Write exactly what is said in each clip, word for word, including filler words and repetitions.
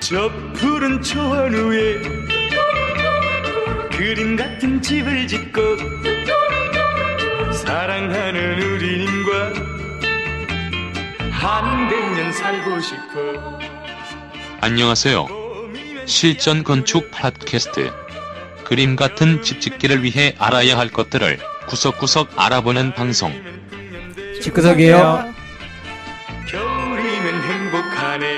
저 푸른 초원 위에 그림 같은 집을 짓고 사랑하는 우리님과 한백년 살고 싶어. 안녕하세요. 실전 건축 팟캐스트. 그림 같은 집 짓기를 위해 알아야 할 것들을 구석구석 알아보는 방송. 집구석이에요. 겨울이면 행복하네.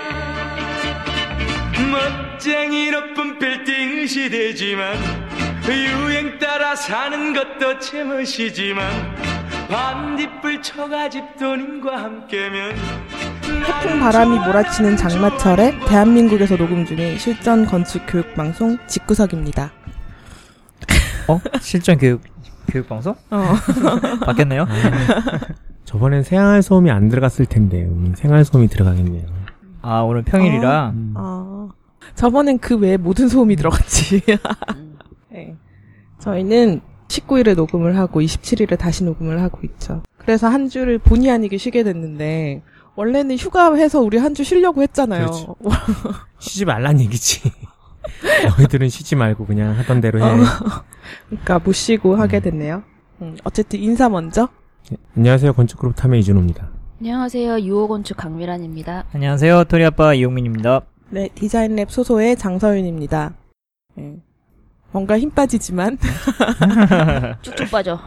멋쟁이 높은 빌딩 시대지만 유행 따라 사는 것도 제멋이지만 반딧불 처가집 도님과 함께면 태풍 바람이 몰아치는 장마철에 대한민국에서 녹음 중인 실전 건축 교육 방송 집구석입니다. 어? 실전 교육 교육 방송? 어. 바뀌었네요. 아, 저번엔 생활 소음이 안 들어갔을 텐데 음, 생활 소음이 들어가겠네요. 아, 오늘 평일이라. 아, 음. 아. 저번엔 그 외에 모든 소음이 들어갔지. 네. 저희는 십구 일에 녹음을 하고 이십칠 일에 다시 녹음을 하고 있죠. 그래서 한 주를 본의 아니게 쉬게 됐는데 원래는 휴가해서 우리 한 주 쉬려고 했잖아요. 쉬지 말란 얘기지. 너희들은 쉬지 말고 그냥 하던 대로 해. 어. 그러니까 못 쉬고 음. 하게 됐네요. 음. 어쨌든 인사 먼저. 네, 안녕하세요. 건축그룹 탐의 이준호입니다. 안녕하세요. 유호건축 강미란입니다. 안녕하세요. 토리아빠 이용민입니다. 네, 디자인랩 소소의 장서윤입니다. 네. 뭔가 힘 빠지지만 쭉쭉 빠져.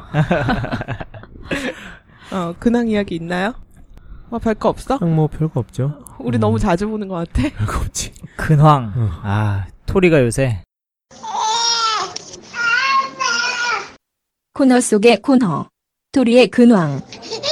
어, 근황 이야기 있나요? 뭐 별거 없어? 뭐 별거 없죠. 우리 음. 너무 자주 보는 것 같아. 별거 없지. 근황. 어. 아, 토리가 요새 코너 속의 코너. 토리의 근황.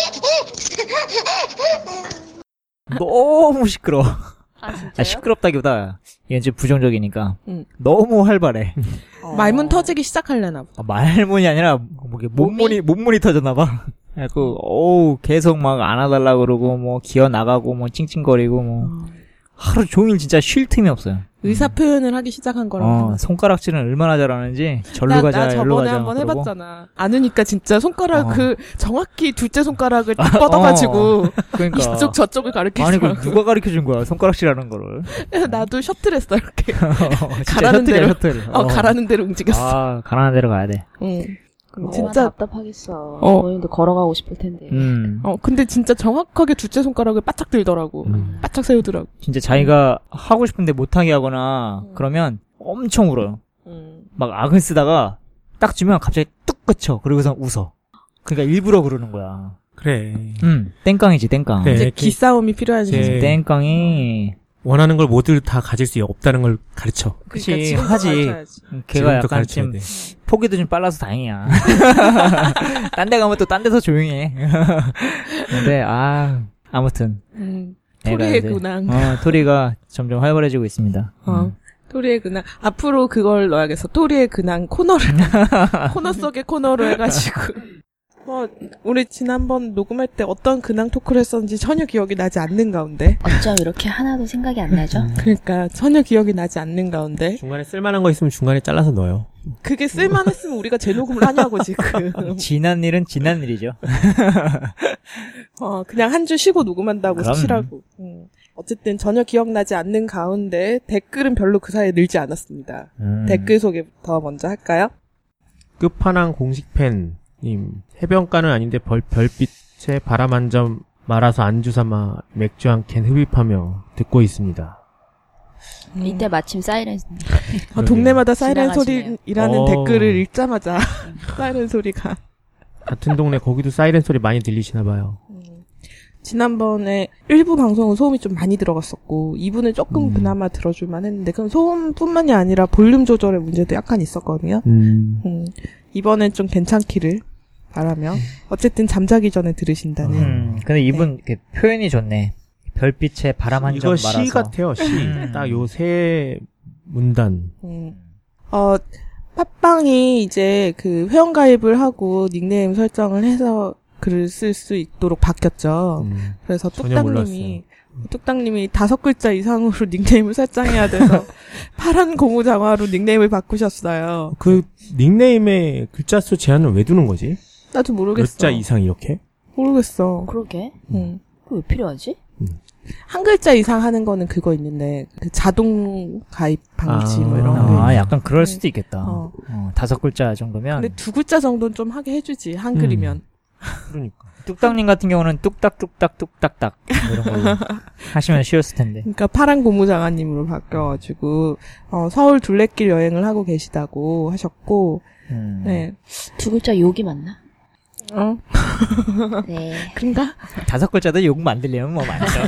너무 시끄러워. 아, 진짜요? 아, 시끄럽다기보다 얘는 좀 부정적이니까 응. 너무 활발해. 어. 말문 터지기 시작하려나 봐. 아, 말문이 아니라 뭐 몸문이 몸문이 터졌나 봐. 그래갖고 어우 계속 막 안아달라 그러고 뭐 기어 나가고 뭐 찡찡거리고 뭐 어. 하루 종일 진짜 쉴 틈이 없어요. 의사 표현을 하기 시작한 거라고. 어, 손가락질은 얼마나 잘하는지 절로 나, 가자 나 일로 저번에 가자 한번 그러고. 해봤잖아. 안으니까 진짜 손가락 어. 그 정확히 둘째 손가락을 딱 뻗어가지고 어, 그러니까 이쪽 저쪽을 가르치고. 아니 그 누가 가르쳐준 거야 손가락질하는 거를. 나도 셔틀했어 이렇게. 어, 가라는 셔틀이야, 대로. 셔틀. 어, 가라는 대로 움직였어. 아 가라는 대로 가야 돼. 응. 어, 진짜 답답하겠어. 어. 본인도 걸어가고 싶을 텐데. 음. 어 근데 진짜 정확하게 둘째 손가락을 바짝 들더라고. 음. 바짝 세우더라고. 진짜 자기가 하고 싶은데 못하게 하거나 음. 그러면 엄청 울어요. 음. 막 악을 쓰다가 딱 주면 갑자기 뚝 그쳐. 그리고서 웃어. 그러니까 일부러 그러는 거야. 그래. 음, 땡깡이지 땡깡. 그래. 이제 그- 기싸움이 필요하지. 네. 땡깡이 원하는 걸 모두 다 가질 수 없다는 걸 가르쳐. 그치 그러니까 지금부터 하지. 가르쳐야지. 걔가 지금부터 약간 가르쳐야 좀 돼. 포기도 좀 빨라서 다행이야. 딴 데 가면 또 딴 데서 조용해. 근데 아 아무튼 음. 애가 토리의 이제- 근황. 어, 토리가 점점 활발해지고 있습니다. 어. 음. 토리의 근황. 앞으로 그걸 넣어야겠어. 토리의 근황 코너를. 코너 속의 코너로 해가지고. 뭐, 우리 지난번 녹음할 때 어떤 근황 토크를 했었는지 전혀 기억이 나지 않는 가운데. 어쩜 이렇게 하나도 생각이 안 나죠? 그러니까 전혀 기억이 나지 않는 가운데. 중간에 쓸만한 거 있으면 중간에 잘라서 넣어요. 그게 쓸만했으면 우리가 재녹음을 하냐고 지금. 지난 일은 지난 일이죠. 어, 그냥 한 주 쉬고 녹음한다고 그럼. 치라고. 음. 어쨌든 전혀 기억나지 않는 가운데 댓글은 별로 그 사이에 늘지 않았습니다. 음. 댓글 소개부터 먼저 할까요? 끝판왕 공식 팬님. 해변가는 아닌데 벌, 별빛에 바람 한 점 말아서 안주 삼아 맥주 한 캔 흡입하며 듣고 있습니다. 음. 이때 마침 사이렌. 어, 동네마다 사이렌 지나가시네요. 소리라는 어. 댓글을 읽자마자 사이렌 소리가. 같은 동네 거기도 사이렌 소리 많이 들리시나 봐요. 지난번에 일부 방송은 소음이 좀 많이 들어갔었고 이 부는 조금 음. 그나마 들어줄만 했는데 그건 소음뿐만이 아니라 볼륨 조절의 문제도 약간 있었거든요. 음. 음, 이번엔 좀 괜찮기를 바라며 어쨌든 잠자기 전에 들으신다는. 음, 근데 이분 그 표현이 좋네. 별빛에 바람 한 점 이거 말아서. 시 같아요, 시. 음. 딱 요 세 문단. 음. 어, 팟빵이 이제 그 회원가입을 하고 닉네임 설정을 해서 글을 쓸 수 있도록 바뀌었죠. 음. 그래서 전혀 뚝딱님이 뚝딱님이 다섯 글자 이상으로 닉네임을 설정해야 돼서 파란 고무장화로 닉네임을 바꾸셨어요. 그 닉네임에 글자 수 제한을 왜 두는 거지? 나도 모르겠어. 몇 자 이상 이렇게? 모르겠어. 그러게. 응. 그거 왜 필요하지? 한 글자 이상 하는 거는 그거 있는데 그 자동 가입 방지 아. 뭐 이런 거. 아, 약간 그럴 수도 있겠다. 어. 어, 다섯 글자 정도면. 근데 두 글자 정도는 좀 하게 해주지 한글이면. 그러니까. 뚝딱님 같은 경우는 뚝딱뚝딱 뚝딱딱 뭐 이런 걸로 하시면 쉬웠을 텐데. 그러니까 파란 고무장아님으로 바뀌어가지고 어, 서울 둘레길 여행을 하고 계시다고 하셨고, 음. 네, 두 글자 욕이 맞나? 어, 네. 그런가? 다섯 글자도 욕 만들려면 뭐 많죠.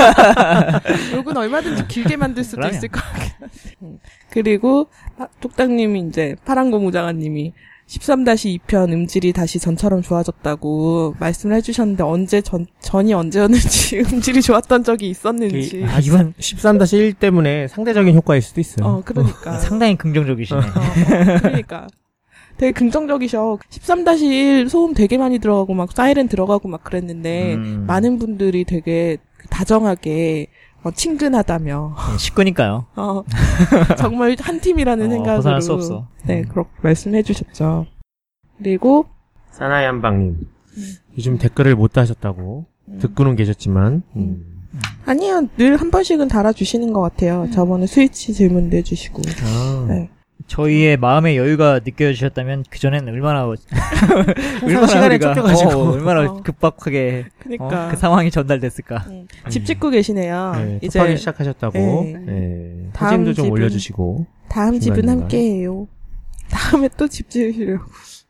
욕은 얼마든지 길게 만들 수도 그럼요. 있을 것 같긴. 음. 그리고 아, 뚝딱님이 이제 파란 고무장아님이 십삼 이 편 음질이 다시 전처럼 좋아졌다고 말씀을 해주셨는데 언제 전 전이 언제였는지 음질이 좋았던 적이 있었는지. 아, 이건 십삼 일 때문에 상대적인 효과일 수도 있어요. 어, 그러니까. 상당히 긍정적이시네. 어, 어, 그러니까. 되게 긍정적이셔. 십삼 일 소음 되게 많이 들어가고 막 사이렌 들어가고 막 그랬는데 음. 많은 분들이 되게 다정하게 어, 친근하다며. 네, 식구니까요. 어, 정말 한 팀이라는 어, 생각으로. 벗어날 수 없어. 네, 그렇게 말씀해 주셨죠. 그리고 사나이 한방님. 요즘 댓글을 못 다셨다고 듣고는 계셨지만 음. 아니요, 늘 한 번씩은 달아주시는 것 같아요. 저번에 스위치 질문도 해주시고. 아. 네. 저희의 마음의 여유가 느껴지셨다면 그전엔 얼마나 얼마나 시간에 우리가, 쫓겨가지고. 어, 얼마나 어. 급박하게 그러니까 어, 그 상황이 전달됐을까. 음, 집 짓고 계시네요. 네, 이제 급하게 시작하셨다고. 네. 네. 다음 사진도 좀 집은- 올려주시고. 다음 집은 중간중간. 함께해요. 다음에 또 집 지으시려고.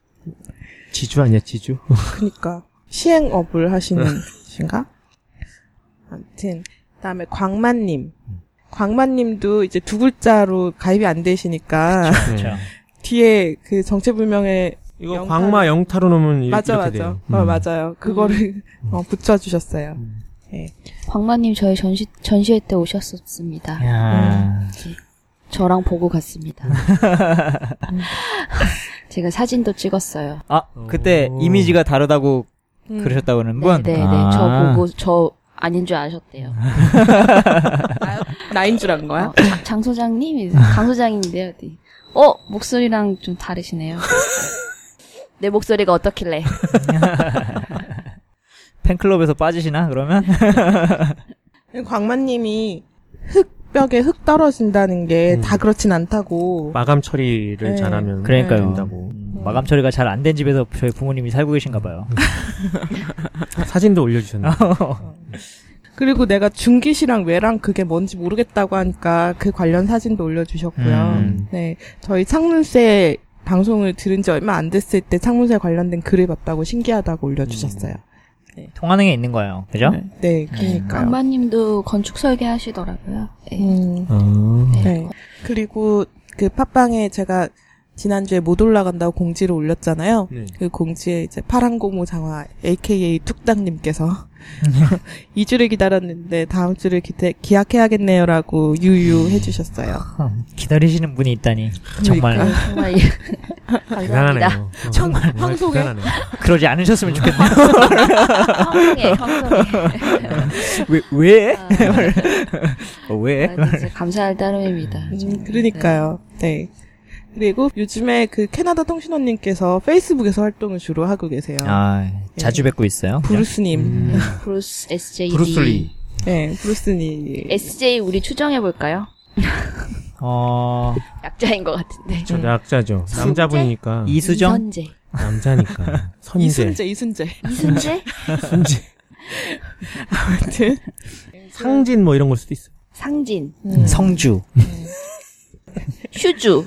지주 아니야, 지주? 그니까 시행업을 하시는 신가? 아무튼 그다음에 광만님. 광만님도 이제 두 글자로 가입이 안 되시니까 그렇죠. 뒤에 그 정체불명의 이거 영탈- 광마 영타로 놓으면 이- 맞아 이렇게 맞아 돼요. 어 음. 맞아요 그거를 어, 붙여주셨어요. 네. 광마님 저희 전시, 전시회 때 오셨었습니다. 야. 저랑 보고 갔습니다. 제가 사진도 찍었어요. 아, 그때 오. 이미지가 다르다고 음. 그러셨다고 하는 분? 네네네. 아. 저 보고, 저 아닌 줄 아셨대요. 나인 줄 안 거야? 어, 장, 장 소장님? 강 소장인데요. 네. 어? 목소리랑 좀 다르시네요. 내 목소리가 어떻길래. 팬클럽에서 빠지시나 그러면? 광만님이 흙벽에 흙 떨어진다는 게 음. 다 그렇진 않다고. 마감 처리를 네. 잘하면 그러니까요. 된다고. 음, 마감 처리가 잘 안 된 집에서 저희 부모님이 살고 계신가 봐요. 사진도 올려주셨네요. 그리고 내가 중기시랑 외랑 그게 뭔지 모르겠다고 하니까 그 관련 사진도 올려주셨고요. 음. 네, 저희 창문세 방송을 들은 지 얼마 안 됐을 때 창문세 관련된 글을 봤다고 신기하다고 올려주셨어요. 통화능에 있는 거예요. 그죠? 네, 네, 그러니까요. 광마님도 건축 설계 하시더라고요. 네. 음, 아. 네. 그리고 그 팟빵에 제가 지난주에 못 올라간다고 공지를 올렸잖아요. 네. 그 공지에 이제 파란고무 장화 에이케이에이 뚝딱님께서 이 주를 기다렸는데 다음 주를 기대, 기약해야겠네요라고 유유 해주셨어요. 음, 기다리시는 분이 있다니 정말 그러니까. 네, 정말 이- 감사합니다. 대단하네요. 어, 정말 정말 황송해. 대단하네요. 그러지 않으셨으면 좋겠네요. 황송해, 황송해. 왜? 왜? 아, 어, 왜? 아, 진짜 감사할 따름입니다. 음, 그러니까요. 네. 그리고 요즘에 그 캐나다 통신원님께서 페이스북에서 활동을 주로 하고 계세요. 아, 자주 뵙고 있어요. 브루스님. 음. 네. 브루스 에스제이. 브루스리. 네, 브루스님. 에스제이 우리 추정해볼까요? 어, 약자인 것 같은데. 저 약자죠. 남자분이니까. 이수정? 이선재. 남자니까. 선재. 이순재, 이순재. 이순재? 순재. 아무튼. 상진 뭐 이런 걸 수도 있어. 상진. 음. 성주. 휴주.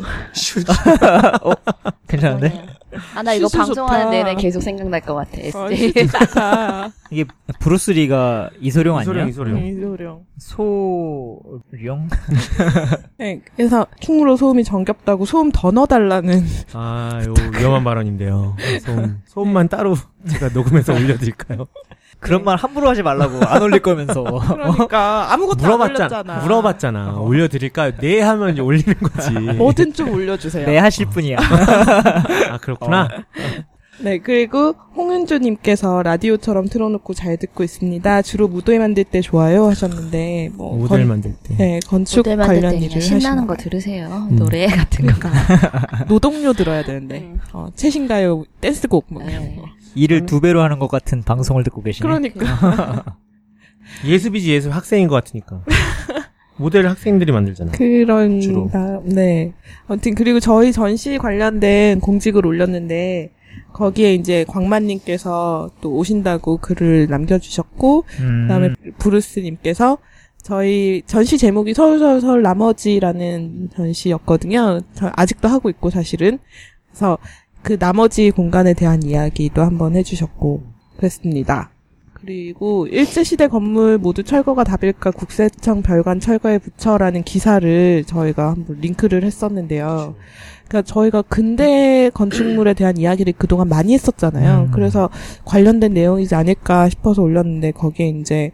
괜찮은데? 아, 나 이거 휴주 방송하는 좋다. 내내 계속 생각날 것 같아. 어, 에스제이. 진짜 좋다. 이게 브루스리가 이소룡 아니야? 이소룡, 이소룡. 이소룡. 소룡? 네, 그래서 킹으로 소음이 정겹다고 소음 더 넣어달라는. 아, 요 위험한 발언인데요. 소음, 소음만 따로 제가 녹음해서 올려드릴까요? 그런 말 함부로 하지 말라고 안 올릴 거면서. 그러니까 아무것도 안 물어봤잖아. 올렸잖아. 물어봤잖아. 올려드릴까요? 네 하면 이제 올리는 거지. 뭐든 좀 올려주세요. 네, 하실 분이야. 아, 그렇구나. 네, 그리고 홍윤주님께서 라디오처럼 틀어놓고 잘 듣고 있습니다. 주로 무도회 만들 때 좋아요 하셨는데, 뭐. 모델 건- 만들 때. 네, 건축 모델 만들 관련 때 일을 그냥 신나는 하시는 거 거예요. 들으세요. 음. 노래 같은 거. 그러니까. 노동요 들어야 되는데. 음. 어, 최신가요 댄스곡 뭐 이런 네. 거. 일을 두 배로 하는 것 같은 방송을 듣고 계시네. 그러니까. 예습이지 예습 학생인 것 같으니까. 모델을 학생들이 만들잖아. 그런, 주로. 아, 네. 아무튼, 그리고 저희 전시 관련된 공직을 올렸는데, 거기에 이제 광만님께서 또 오신다고 글을 남겨주셨고, 음. 그 다음에 브루스님께서 저희 전시 제목이 서울서울 나머지라는 전시였거든요. 저 아직도 하고 있고, 사실은. 그래서 그 나머지 공간에 대한 이야기도 한번 해주셨고, 그랬습니다. 그리고 일제시대 건물 모두 철거가 답일까 국세청 별관 철거에 붙여라는 기사를 저희가 한번 링크를 했었는데요. 그러니까 저희가 근대 건축물에 대한 이야기를 그동안 많이 했었잖아요. 음. 그래서 관련된 내용이지 않을까 싶어서 올렸는데 거기에 이제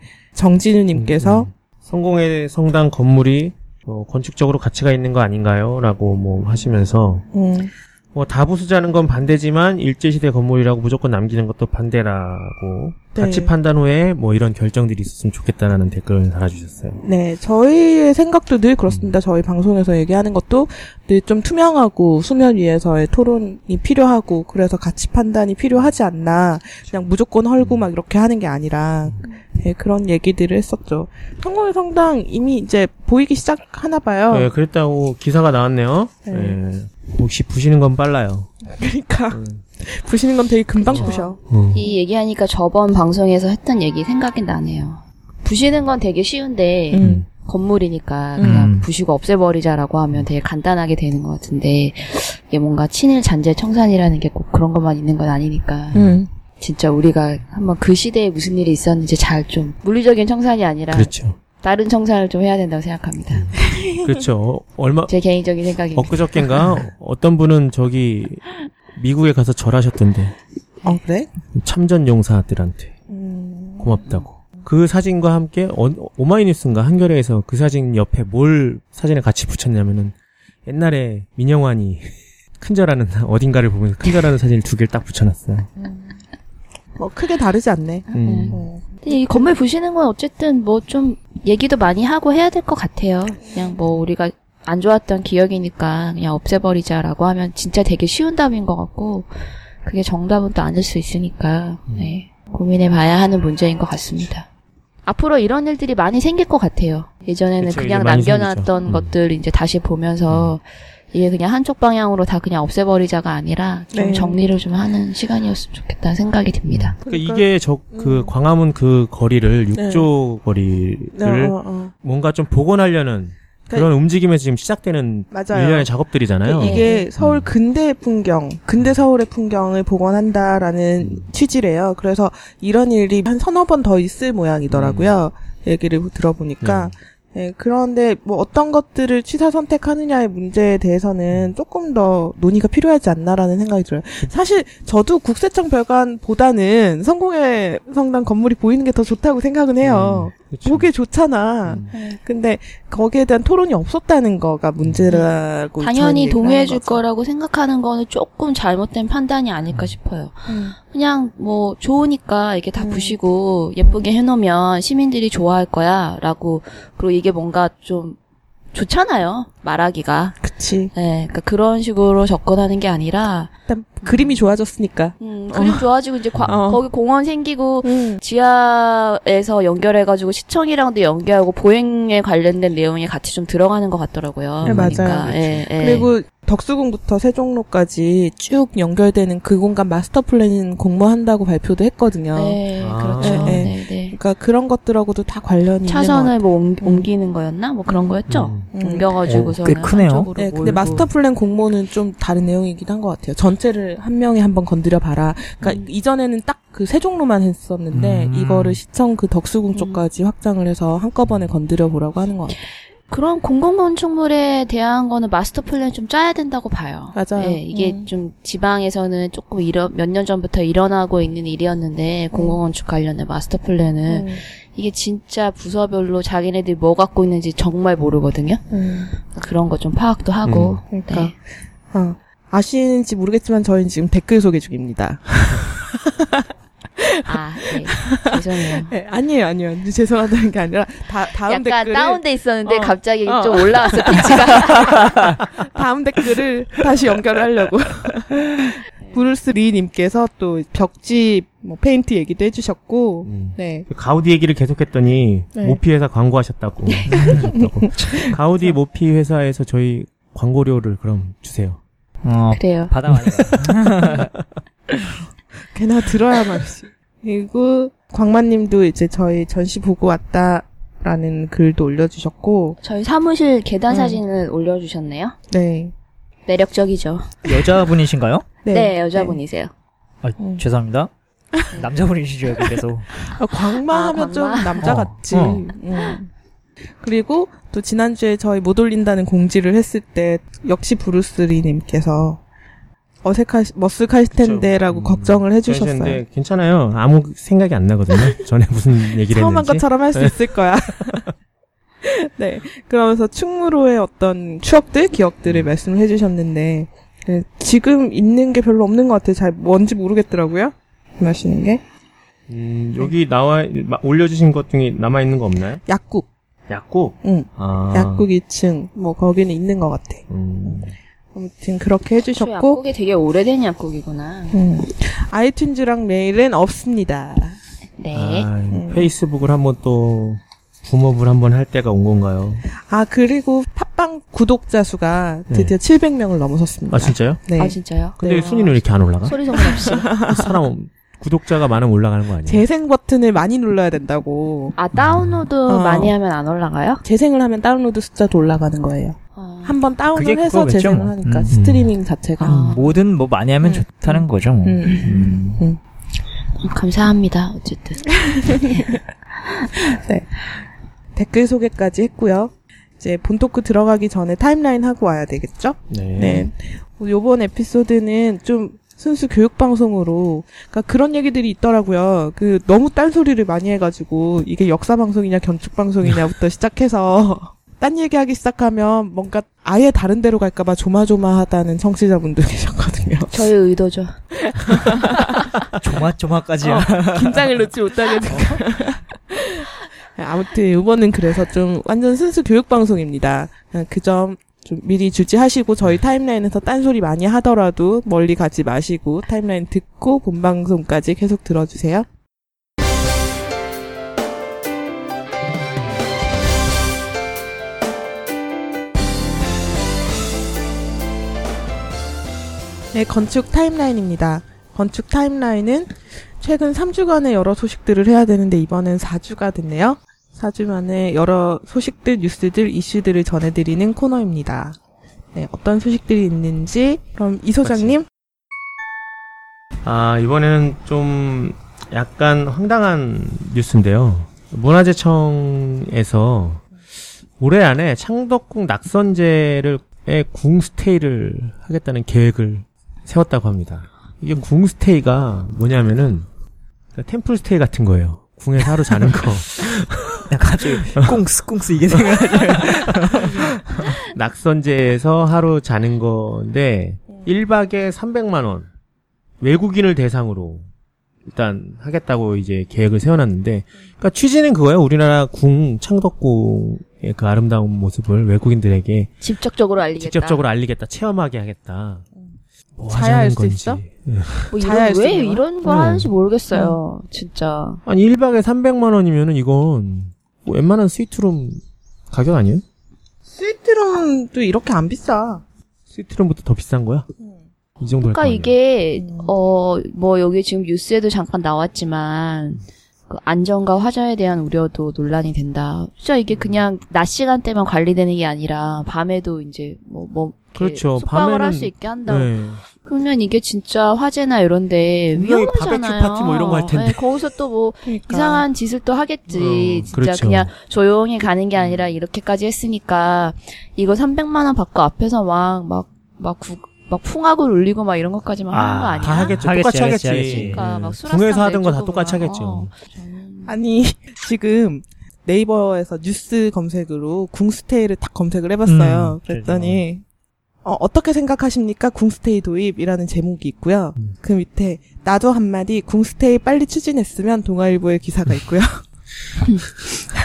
정진우님께서 음, 음. 성공의 성당 건물이 어, 건축적으로 가치가 있는 거 아닌가요? 라고 뭐 하시면서 음, 뭐 다부수자는 건 반대지만 일제시대 건물이라고 무조건 남기는 것도 반대라고 네. 가치 판단 후에 뭐 이런 결정들이 있었으면 좋겠다라는 댓글을 달아주셨어요. 네, 저희의 생각도 늘 그렇습니다. 저희 방송에서 얘기하는 것도 늘 좀 투명하고 수면 위에서의 토론이 필요하고 그래서 가치 판단이 필요하지 않나. 그냥 무조건 헐고 막 이렇게 하는 게 아니라 네, 그런 얘기들을 했었죠. 성공의 성당 이미 이제 보이기 시작하나 봐요. 네, 그랬다고 기사가 나왔네요. 네. 네. 혹시 부시는 건 빨라요. 그러니까 음. 부시는 건 되게 금방 그쵸. 부셔. 음. 이 얘기하니까 저번 방송에서 했던 얘기 생각이 나네요. 부시는 건 되게 쉬운데 음. 건물이니까 그냥 음. 부시고 없애버리자라고 하면 되게 간단하게 되는 것 같은데 이게 뭔가 친일 잔재 청산이라는 게 꼭 그런 것만 있는 건 아니니까 음. 진짜 우리가 한번 그 시대에 무슨 일이 있었는지 잘 좀 물리적인 청산이 아니라 그렇죠. 다른 청산을 좀 해야 된다고 생각합니다. 그렇죠. 얼마 제 개인적인 생각입니다. 엊그저께인가 어떤 분은 저기 미국에 가서 절하셨던데 어 그래? 참전 용사들한테 음. 고맙다고. 그 사진과 함께 어, 오마이뉴스인가 한겨레에서 그 사진 옆에 뭘 사진에 같이 붙였냐면은 옛날에 민영환이 큰절하는 어딘가를 보면서 큰절하는 사진을 두 개를 딱 붙여놨어요. 뭐 크게 다르지 않네. 음. 어. 근데 이 건물 부시는 건 어쨌든 뭐 좀 얘기도 많이 하고 해야 될 것 같아요. 그냥 뭐 우리가 안 좋았던 기억이니까 그냥 없애버리자라고 하면 진짜 되게 쉬운 답인 것 같고 그게 정답은 또 아닐 수 있으니까 네, 고민해봐야 하는 문제인 것 같습니다. 앞으로 이런 일들이 많이 생길 것 같아요. 예전에는 그쵸, 그냥 이제 많이 남겨놨던 생기죠. 음. 것들 이제 다시 보면서 이게 그냥 한쪽 방향으로 다 그냥 없애버리자가 아니라 좀 네. 정리를 좀 하는 시간이었으면 좋겠다는 생각이 듭니다. 그러니까 이게 저 그 음. 광화문 그 거리를 네. 육조 거리를 어, 어, 어. 뭔가 좀 복원하려는 그런 움직임에서 지금 시작되는 맞아요. 일련의 작업들이잖아요. 이게 네. 서울 음. 근대 풍경, 근대 서울의 풍경을 복원한다라는 취지래요. 그래서 이런 일이 한 서너 번 더 있을 모양이더라고요. 얘기를 들어보니까. 예, 그런데 뭐 어떤 것들을 취사 선택하느냐의 문제에 대해서는 조금 더 논의가 필요하지 않나라는 생각이 들어요. 사실 저도 국세청 별관보다는 성공의 성당 건물이 보이는 게 더 좋다고 생각은 해요. 음, 그쵸. 보기에 좋잖아. 음. 근데 거기에 대한 토론이 없었다는 거가 문제라고 당연히 저는 동의해 줄 얘기하는 거죠. 거라고 생각하는 거는 조금 잘못된 판단이 아닐까 싶어요. 음. 그냥 뭐 좋으니까 이게 다 음. 부시고 예쁘게 해놓으면 시민들이 좋아할 거야 라고 그리고 이게 뭔가 좀 좋잖아요 말하기가. 그치. 네, 그러니까 그런 식으로 접근하는 게 아니라 일단 그림이 좋아졌으니까. 음, 그림 좋아지고 이제 과- 어. 거기 공원 생기고 음. 지하에서 연결해가지고 시청이랑도 연계하고 보행에 관련된 내용이 같이 좀 들어가는 것 같더라고요. 네, 보니까. 맞아요. 예, 예. 그리고 덕수궁부터 세종로까지 쭉 연결되는 그 공간 마스터 플랜 공모한다고 발표도 했거든요. 네, 아. 그렇죠. 네, 네. 네, 네. 그러니까 그런 것들하고도 다 관련이 차선을 뭐 옮, 음. 옮기는 거였나? 뭐 그런 거였죠? 음. 옮겨가지고서는 어, 꽤 크네요. 한쪽으로 네, 근데 몰고. 마스터 플랜 공모는 좀 다른 내용이긴 한 것 같아요. 전체를 한 명이 한번 건드려 봐라. 그러니까 음. 이전에는 딱 그 세종로만 했었는데 음. 이거를 시청 그 덕수궁 음. 쪽까지 확장을 해서 한꺼번에 건드려 보라고 하는 것 같아요. 그런 공공건축물에 대한 거는 마스터 플랜 좀 짜야 된다고 봐요. 맞아요. 예, 이게 음. 좀 지방에서는 조금 일어, 몇 년 전부터 일어나고 있는 일이었는데 공공건축 관련된 마스터 플랜은 음. 이게 진짜 부서별로 자기네들이 뭐 갖고 있는지 정말 모르거든요. 음. 그런 거 좀 파악도 하고. 그러니까 네. 어. 아시는지 모르겠지만 저희는 지금 댓글 소개 중입니다. 아, 네. 죄송해요. 네, 아니에요, 아니에요. 죄송하다는 게 아니라 다 다음 약간 댓글을 다운돼 있었는데 어. 갑자기 어. 좀 올라왔어 피치가. 다음 댓글을 다시 연결을 하려고. 브루스 리님께서 또 벽지 뭐 페인트 얘기도 해주셨고, 음. 네. 가우디 얘기를 계속했더니 네. 모피 회사 광고하셨다고. 하셨다고. 가우디 모피 회사에서 저희 광고료를 그럼 주세요. 어, 그래요. 받아가야 걔나 들어야만 지 그리고 광만님도 이제 저희 전시 보고 왔다라는 글도 올려주셨고, 저희 사무실 계단 음. 사진을 올려주셨네요. 네. 매력적이죠. 여자분이신가요? 네, 네, 여자분이세요. 아, 음. 죄송합니다. 남자분이시죠, 그래서. 아, 광마하면 아, 좀 광마. 남자 어, 같지. 어. 음. 그리고 또 지난주에 저희 못 올린다는 공지를 했을 때 역시 브루스 리님께서 어색하 머쓱할 텐데라고 음, 걱정을 해주셨어요. 근데 괜찮아요. 아무 생각이 안 나거든요. 전에 무슨 얘기를 처음 한 했는지. 것처럼 할 수 있을 거야. 네. 그러면서 충무로의 어떤 추억들, 기억들을 말씀을 해주셨는데, 네, 지금 있는 게 별로 없는 것 같아요. 잘 뭔지 모르겠더라고요. 말씀하시는 게. 음, 여기 나와 마- 올려주신 것 중에 남아 있는 거 없나요? 약국. 약국. 응. 아. 약국 이 층. 뭐, 거기는 있는 것 같아. 음. 아무튼 그렇게 저 해주셨고, 약국이 되게 오래된 약국이구나. 음, 아이튠즈랑 메일은 없습니다. 네. 아, 페이스북을 한번 또 붐업을 한번 할 때가 온 건가요? 아, 그리고 팟빵 구독자 수가 드디어 네. 칠백 명을 넘어섰습니다. 아 진짜요? 네. 아, 진짜요? 근데 네. 순위는 왜 이렇게 안 올라가? 소리 소문 없이. 사람 구독자가 많으면 올라가는 거 아니에요? 재생 버튼을 많이 눌러야 된다고. 아, 다운로드 어. 많이 하면 안 올라가요? 재생을 하면 다운로드 숫자도 올라가는 거예요. 어. 한번 다운을 그게 해서 그거겠죠, 재생을 뭐. 하니까 음, 스트리밍 자체가. 아. 뭐든 뭐 많이 하면 음. 좋다는 거죠, 뭐. 음. 음. 감사합니다. 어쨌든. 네. 댓글 소개까지 했고요. 이제 본 토크 들어가기 전에 타임라인 하고 와야 되겠죠? 네. 네. 요번 에피소드는 좀 순수 교육 방송으로, 그러니까 그런 얘기들이 있더라고요. 그 너무 딴소리를 많이 해가지고 이게 역사 방송이냐 건축 방송이냐부터 시작해서 딴 얘기하기 시작하면 뭔가 아예 다른 데로 갈까봐 조마조마하다는 청취자분도 계셨거든요. 저의 의도죠. 조마조마까지야. 어, 긴장을 놓지 못하게니까. 아무튼 이번은 그래서 좀 완전 순수 교육 방송입니다. 그 점 좀 미리 주지하시고 저희 타임라인에서 딴소리 많이 하더라도 멀리 가지 마시고 타임라인 듣고 본 방송까지 계속 들어주세요. 네, 건축 타임라인입니다. 건축 타임라인은 최근 삼 주간의 여러 소식들을 해야 되는데 이번엔 사 주가 됐네요. 사 주 만에 여러 소식들, 뉴스들, 이슈들을 전해드리는 코너입니다. 네, 어떤 소식들이 있는지 그럼 이 소장님? 아, 이번에는 좀 약간 황당한 뉴스인데요. 문화재청에서 올해 안에 창덕궁 낙선제를 의 궁스테이를 하겠다는 계획을 세웠다고 합니다. 이게 궁스테이가 뭐냐면은 템플스테이 같은 거예요. 궁에서 하루 자는 거. 갑자기 꽁스 꽁스 이게 생각나죠. 낙선제에서 하루 자는 건데 일 박에 삼백만 원 외국인을 대상으로 일단 하겠다고 이제 계획을 세워놨는데, 그러니까 취지는 그거예요. 우리나라 궁 창덕궁의 그 아름다운 모습을 외국인들에게 직접적으로 알리겠다. 직접적으로 알리겠다, 체험하게 하겠다. 뭐 자야 할 하자는 수 건지. 있어? 예. 뭐 자야 이런, 할 수 왜 있는 거야? 이런 걸 네. 하는지 모르겠어요. 진짜. 아니 일 박에 삼백만 원이면은 이건 뭐 웬만한 스위트룸 가격 아니에요? 스위트룸도 이렇게 안 비싸. 스위트룸부터 더 비싼 거야? 이 정도 할 그러니까 거 아니에요? 이게 어 뭐 여기 지금 뉴스에도 잠깐 나왔지만 그 안전과 화재에 대한 우려도 논란이 된다. 진짜 이게 그냥 낮 시간대만 관리되는 게 아니라 밤에도 이제 뭐뭐 뭐 그렇죠. 숙박을 할 밤에는- 수 있게 한다. 네. 그러면 이게 진짜 화재나 이런데 분명히 위험하잖아요. 바베큐 파티 뭐 이런 거 할 텐데. 네, 거기서 또 뭐 그러니까. 이상한 짓을 또 하겠지. 어, 진짜 그렇죠. 그냥 조용히 가는 게 아니라 이렇게까지 했으니까 이거 삼백만 원 받고 앞에서 막 막 막 구 막 풍악을 울리고 막 이런 것까지만 하는 거 아니야? 다 하겠죠. 하겠지, 똑같이 하겠지, 하겠지. 하겠지. 그러니까 예. 막 술 한잔 궁에서 하던 거 다 내주고 똑같이 막, 하겠죠. 어, 저는- 아니 지금 네이버에서 뉴스 검색으로 궁스테이를 딱 검색을 해봤어요. 음, 그랬더니 어, 어떻게 생각하십니까? 궁스테이 도입이라는 제목이 있고요. 음. 그 밑에 나도 한마디 궁스테이 빨리 추진했으면 동아일보의 기사가 있고요.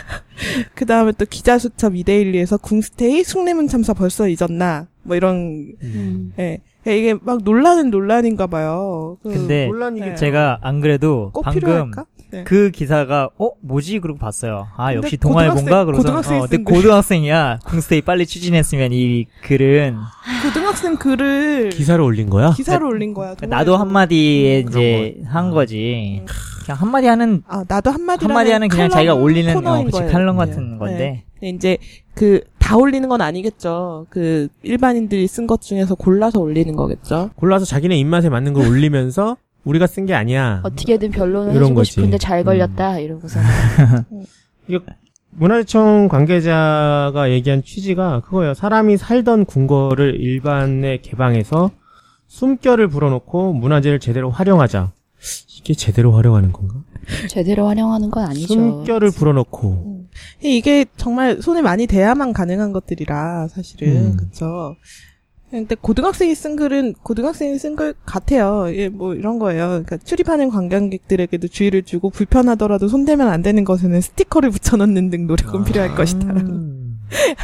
그 다음에 또 기자수첩 이데일리에서 궁스테이 숭례문 참사 벌써 잊었나 뭐 이런 음. 예 네. 이게 막 논란은 논란인가 봐요. 그 근데 논란이겠죠. 제가 안 그래도 꼭 방금 필요할까? 네. 그 기사가 어 뭐지 그러고 봤어요. 아 근데 역시 동아일보인가 고등학생- 그러서 고등학생이 어, 근데 쓴 글. 고등학생이야. 궁스테이 빨리 추진했으면 이 글은 고등학생 글을 기사를 올린 거야? 기사를 올린 거야. 나도 한마디에 음, 이제 한 거지. 그냥 한마디 하는 아 나도 한마디 한마디 하는 그냥 자기가 올리는 어, 코너인 그치 거예요. 칼럼 네. 같은 건데. 네, 이제 그 다 올리는 건 아니겠죠. 그 일반인들이 쓴 것 중에서 골라서 올리는 거겠죠. 골라서 자기네 입맛에 맞는 걸 올리면서 우리가 쓴 게 아니야. 어떻게든 변론을 이런 해주고 거지. 싶은데 잘 걸렸다 이러고서 이게 문화재청 관계자가 얘기한 취지가 그거예요. 사람이 살던 궁궐을 일반에 개방해서 숨결을 불어넣고 문화재를 제대로 활용하자. 이게 제대로 활용하는 건가? 제대로 활용하는 건 아니죠. 숨결을 불어넣고. 이게 정말 손에 많이 대야만 가능한 것들이라 사실은 음. 그렇죠. 근데 고등학생이 쓴 글은 고등학생이 쓴 글 같아요. 예, 뭐 이런 거예요. 그러니까 출입하는 관광객들에게도 주의를 주고 불편하더라도 손대면 안 되는 것에는 스티커를 붙여넣는 등 노력은 아. 필요할 것이다. 음.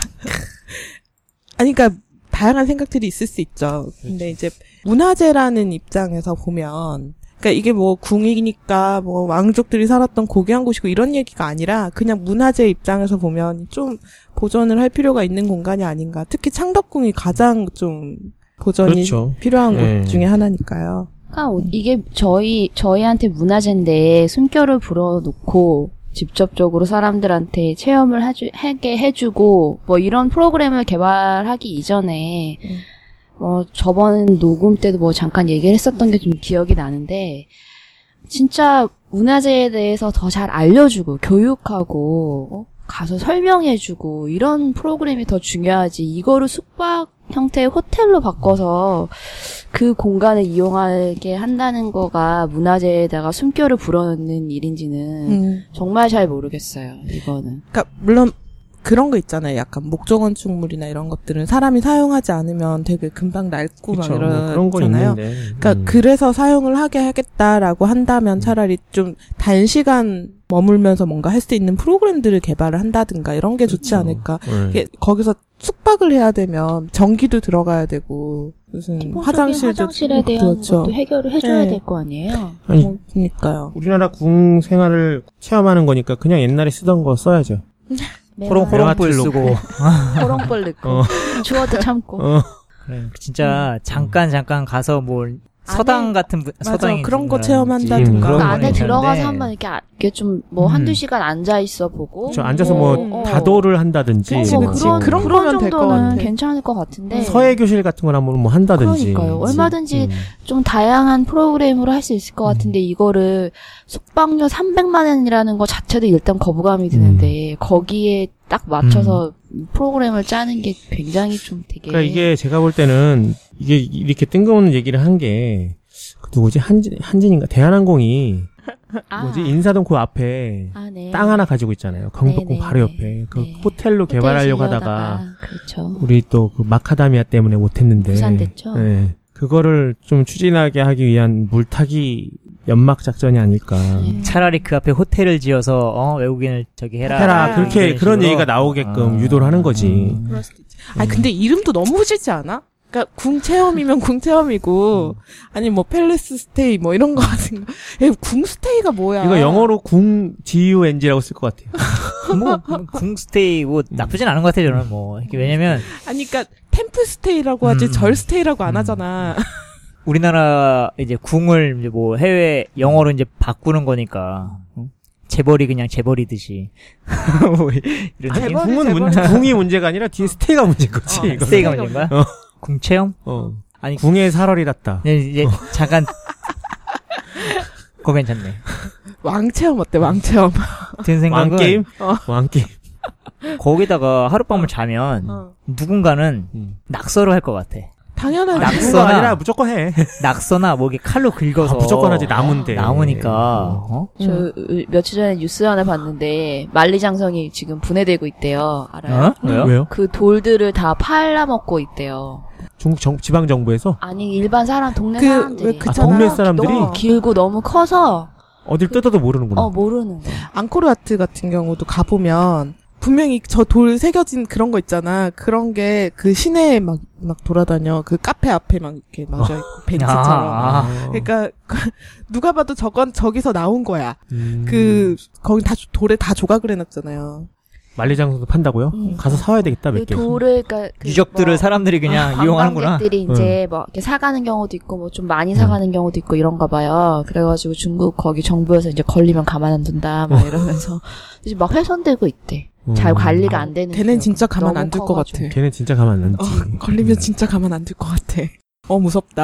아니, 그러니까 다양한 생각들이 있을 수 있죠. 근데 이제 문화재라는 입장에서 보면, 그러니까 이게 뭐 궁이니까 뭐 왕족들이 살았던 고귀한 곳이고 이런 얘기가 아니라 그냥 문화재 입장에서 보면 좀 보존을 할 필요가 있는 공간이 아닌가. 특히 창덕궁이 가장 좀 보존이 그렇죠. 필요한 네. 곳 중에 하나니까요. 그러니까 이게 저희 저희한테 문화재인데 숨결을 불어넣고 직접적으로 사람들한테 체험을 해주, 하게 해주고 뭐 이런 프로그램을 개발하기 이전에 음. 뭐 저번 녹음 때도 뭐 잠깐 얘기를 했었던 게 좀 기억이 나는데 진짜 문화재에 대해서 더 잘 알려주고 교육하고 어? 가서 설명해주고 이런 프로그램이 더 중요하지 이거를 숙박 형태의 호텔로 바꿔서 그 공간을 이용하게 한다는 거가 문화재에다가 숨결을 불어넣는 일인지는 음. 정말 잘 모르겠어요. 이거는. 그러니까 물론 그런 거 있잖아요. 약간 목조 건축물이나 이런 것들은 사람이 사용하지 않으면 되게 금방 낡고 막 그쵸. 뭐 그런 건 이러잖아요. 있는데. 그러니까 음. 그래서 사용을 하게 하겠다라고 한다면 차라리 좀 단시간 머물면서 뭔가 할 수 있는 프로그램들을 개발을 한다든가 이런 게 좋지 않을까. 네. 이게 거기서 숙박을 해야 되면 전기도 들어가야 되고 무슨 기본적인 화장실도 화장실에 대한 그렇죠. 것도 해결을 해줘야 네. 될 거 아니에요. 아니, 어, 그러니까요. 우리나라 궁 생활을 체험하는 거니까 그냥 옛날에 쓰던 거 써야죠. 호롱호롱불 메가틀로. 쓰고. 호롱불 넣고 어. 추워도 참고. 어. 그래, 진짜 잠깐 잠깐 가서 뭘 서당 같은 분- 맞아, 서당이 그런 거 있는 체험한다든가. 그런 그 거는 안에 괜찮은데. 들어가서 한번 이렇게 아- 이게 좀 뭐 음. 한두 시간 앉아 있어 보고. 저 앉아서 뭐 어, 어. 다도를 한다든지 그치, 뭐 그치. 그런 그런 그런 거면 될것 정도는 같아. 괜찮을 것 같은데. 서예 교실 같은 걸 한번 뭐 한다든지. 그러니까요. 얼마든지 음. 좀 다양한 프로그램으로 할 수 있을 것 같은데 이거를 숙박료 삼백만 원이라는 거 자체도 일단 거부감이 드는데 거기에 딱 맞춰서 프로그램을 짜는 게 굉장히 좀 되게 그러니까 이게 제가 볼 때는 이게 이렇게 뜬금없는 얘기를 한 게 그 누구지 한진 한진인가 대한항공이 아, 뭐지 인사동 그 앞에 아, 네. 땅 하나 가지고 있잖아요. 강덕궁 네, 네, 바로 네. 옆에 그 네. 호텔로 호텔 개발하려고 지으려다가, 하다가 그렇죠. 우리 또 그 마카다미아 때문에 못했는데 무산됐죠. 네. 그거를 좀 추진하게 하기 위한 물타기 연막 작전이 아닐까. 네. 차라리 그 앞에 호텔을 지어서 어 외국인을 저기 해라. 해라 그렇게 이런 그런 식으로. 얘기가 나오게끔 아. 유도를 하는 거지. 음. 그럴 수도 있지. 아니 근데 이름도 너무 후지지 않아? 그러니까 궁 체험이면 궁 체험이고 아니 뭐 팰리스 스테이 뭐 이런 거 같은 거. 에, 궁 스테이가 뭐야? 이거 영어로 궁 지유엔지라고 쓸 것 같아요. 뭐 궁스테이 뭐 나쁘진 않은 것 같아요 저는 뭐 이게 왜냐면 아니 그러니까 템플 스테이라고 하지 음. 절 스테이라고 안 음. 하잖아. 우리나라 이제 궁을 이제 뭐 해외 영어로 이제 바꾸는 거니까 응? 재벌이 그냥 재벌이듯이 뭐 이런 아니, 느낌? 궁은 문, 궁이 문제가 아니라 뒤에 스테이가 문제인 거지. 어, 이거는. 스테이가 문제인 거야? 어. 궁 체험? 어. 아니 궁의 살얼이랐다. 이제, 이제 잠깐 그거 괜찮네. 왕 체험 어때? 왕 체험. 든 생각은 왕게임? 어. 왕게임. 거기다가 하룻밤을 자면 어. 누군가는 음. 낙서를 할 것 같아. 당연하지. 낙서. 낙서가 아니라 무조건 해. 낙서나 뭐 이게 칼로 긁어서 아, 무조건 하지, 나무인데. 나무니까 어? 저 으, 며칠 전에 뉴스 하나 봤는데 만리장성이 지금 분해되고 있대요. 알아요? 어? 왜요? 왜요? 그 돌들을 다 팔라먹고 있대요. 중국 정, 지방 정부에서 아니 일반 사람 동네 그, 사람들이 왜 그- 아, 그렇잖아. 동네 사람들이 너무 길고 너무 커서 어딜 뜯어도 모르는구나. 어 모르는 거야. 앙코르와트 같은 경우도 가보면 분명히 저 돌 새겨진 그런 거 있잖아. 그런 게 그 시내에 막, 막 돌아다녀. 그 카페 앞에 막 이렇게 놔져 있고, 벤치처럼. 아, 그러니까, 누가 봐도 저건 저기서 나온 거야. 음. 그, 거기 다, 돌에 다 조각을 해놨잖아요. 만리장성도 판다고요? 음. 가서 사와야 되겠다, 몇 그 개. 돌을, 그러니까 그 유적들을 뭐 사람들이 그냥 이용하는구나. 관광객들이 이제 뭐 이렇게 사가는 경우도 있고 뭐 좀 많이 사가는 경우도 있고 이런가 봐요. 그래가지고 중국 거기 정부에서 이제 걸리면 가만 안 둔다 막 이러면서 이제 막 훼손되고 있대. 잘 음. 관리가 안 되는. 걔는 경우가 진짜 가만 너무 안 둘 것 커가지고. 같아. 걔네 진짜 가만 안 둔지. 어, 걸리면 진짜 가만 안 둘 것 같아. 어, 무섭다.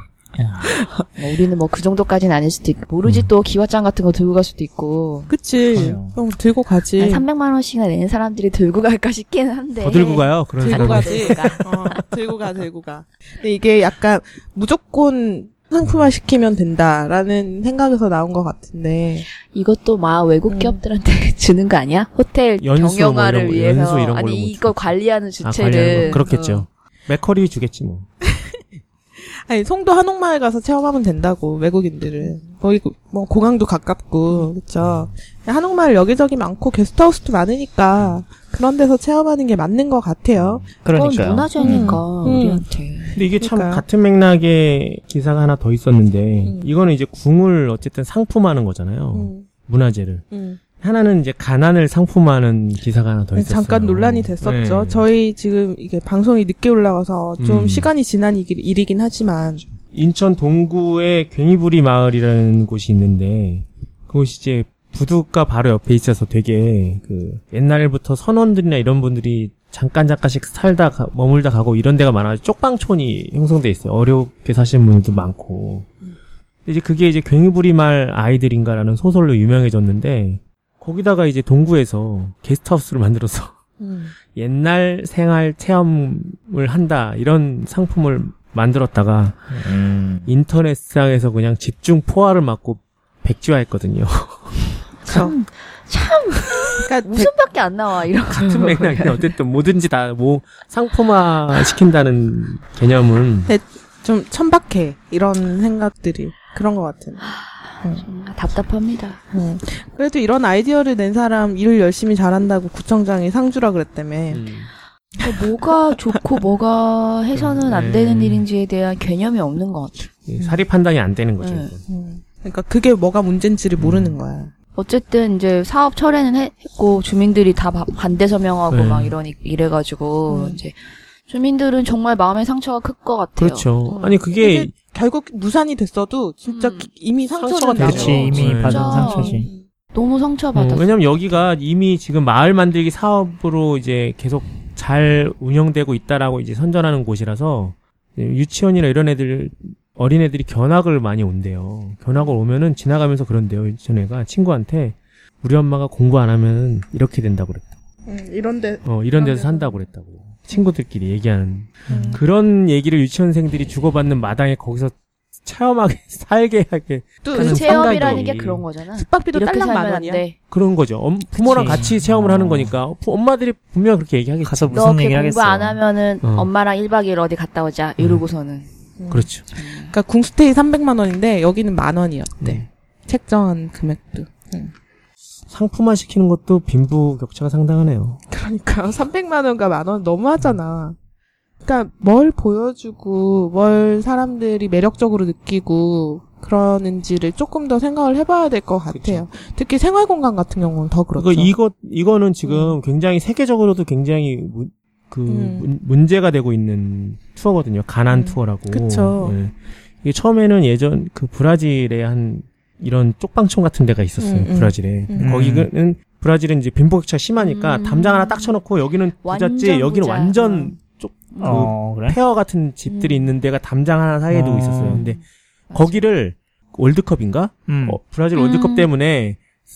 뭐 우리는 뭐 그 정도까지는 아닐 수도 있고 모르지. 음. 또 기와장 같은 거 들고 갈 수도 있고. 그치. 그래요. 형 들고 가지. 한 삼백만 원씩이나 내는 사람들이 들고 갈까 싶기는 한데. 더 들고 가요, 그런 들고 사람은. 가지. 어, 들고 가, 들고 가. 근데 이게 약간 무조건 상품화 시키면 된다라는 생각에서 나온 것 같은데. 이것도 막 외국 음. 기업들한테 주는 거 아니야? 호텔 연수 뭐 경영화를 이런 거, 위해서. 연수 이런 걸로 아니 뭐 이거 주겠지. 관리하는 아, 주체를. 관리하는 거. 그렇겠죠. 어. 맥커리 주겠지, 뭐. 아니, 송도 한옥마을 가서 체험하면 된다고, 외국인들은. 거기, 뭐, 공항도 가깝고, 그쵸. 한옥마을 여기저기 많고, 게스트하우스도 많으니까, 그런 데서 체험하는 게 맞는 것 같아요. 그건 그러니까요. 문화재니까 음. 우리한테. 근데 이게 참 그러니까요. 같은 맥락의 기사가 하나 더 있었는데, 음. 이거는 이제 궁을 어쨌든 상품화하는 거잖아요. 음, 문화재를. 음. 하나는 이제 가난을 상품화하는 기사가 하나 더 있었어요. 잠깐 논란이 됐었죠. 네. 저희 지금 이게 방송이 늦게 올라가서 좀 음. 시간이 지난 일- 일이긴 하지만, 인천 동구에 괭이부리 마을이라는 곳이 있는데, 그곳이 이제 부두가 바로 옆에 있어서 되게 그 옛날부터 선원들이나 이런 분들이 잠깐 잠깐씩 살다 가, 머물다 가고 이런 데가 많아서 쪽방촌이 형성돼 있어요. 어렵게 사시는 분들도 많고. 이제 그게 이제 괭이부리 마을 아이들인가라는 소설로 유명해졌는데, 거기다가 이제 동구에서 게스트하우스를 만들어서 음. 옛날 생활 체험을 한다 이런 상품을 만들었다가 음. 인터넷상에서 그냥 집중 포화를 맞고 백지화했거든요. 참, 참, 그러니까 웃음밖에 안 나와, 이런 거. 같은 맥락인데 어쨌든 뭐든지 다 뭐 상품화 시킨다는 개념은 좀 천박해. 이런 생각들이. 그런 것 같은. 좀 답답합니다. 음. 그래도 이런 아이디어를 낸 사람 일을 열심히 잘한다고 구청장이 상주라 그랬다며. 음, 그러니까 뭐가 좋고 뭐가 해서는 안 네. 되는 일인지에 대한 개념이 없는 것 같아요. 사리 판단이 안 되는 거죠. 네. 이건. 음. 그러니까 그게 뭐가 문제인지를 모르는 거야. 어쨌든 이제 사업 철회는 해- 했고 주민들이 다 바- 반대 서명하고 네. 막 이러니 이래가지고 음. 이제 주민들은 정말 마음의 상처가 클 것 같아요. 그렇죠. 음. 아니 그게 이게 결국 무산이 됐어도 진짜 음. 이미 상처가 상처는 되죠. 나죠. 그렇지, 이미 네. 받은 진짜. 상처지. 너무 어, 상처받았어. 왜냐면 여기가 이미 지금 마을 만들기 사업으로 이제 계속 잘 운영되고 있다라고 이제 선전하는 곳이라서 유치원이나 이런 애들 어린애들이 견학을 많이 온대요. 견학을 오면은 지나가면서 그런데요. 유치원애가 친구한테 우리 엄마가 공부 안 하면 이렇게 된다고 그랬다. 음, 이런데 어, 이런 데서 산다고 그랬다고. 친구들끼리 얘기하는 음. 그런 얘기를 유치원생들이 주고받는 마당에 거기서 체험하게 살게 하게 또 그 하는 체험이라는 생각이 게 그런 거잖아. 숙박비도 이렇게 딸랑 만 살면 안 원이야. 돼. 그런 거죠. 엄, 부모랑 그치. 같이 체험을 어. 하는 거니까 부- 엄마들이 분명 그렇게 얘기하겠지. 가서 너 무슨 이렇게 얘기를 공부 하겠어. 안 하면은 어. 엄마랑 일 박 이 일 어디 갔다 오자. 이러고서는. 그렇죠. 그러니까 궁스테이 삼백만 원인데 여기는 만 원이었대. 네. 책정한 금액도. 음. 상품화 시키는 것도 빈부격차가 상당하네요. 그러니까 삼백만 원과 만 원 너무하잖아. 그러니까 뭘 보여주고 뭘 사람들이 매력적으로 느끼고 그러는지를 조금 더 생각을 해봐야 될 것 같아요. 특히 생활공간 같은 경우는 더 그렇죠. 그러니까 이거 이거는 지금 굉장히 세계적으로도 굉장히 무, 그 음. 문, 문제가 되고 있는 투어거든요. 가난 음. 투어라고. 그쵸. 네. 이게 처음에는 예전 그 브라질에 한 이런 쪽방촌 같은 데가 있었어요. 음, 음. 브라질에. 음. 거기는 브라질은 이제 빈부격차가 심하니까 음. 담장 하나 딱 쳐놓고 여기는 부잣집, 완전 여기는 부자. 완전 쪽 그 어, 그래? 폐허 같은 집들이 음. 있는 데가 담장 하나 사이에 두고 어. 있었어요. 근데 거기를 월드컵인가? 음. 어, 브라질 음. 월드컵 때문에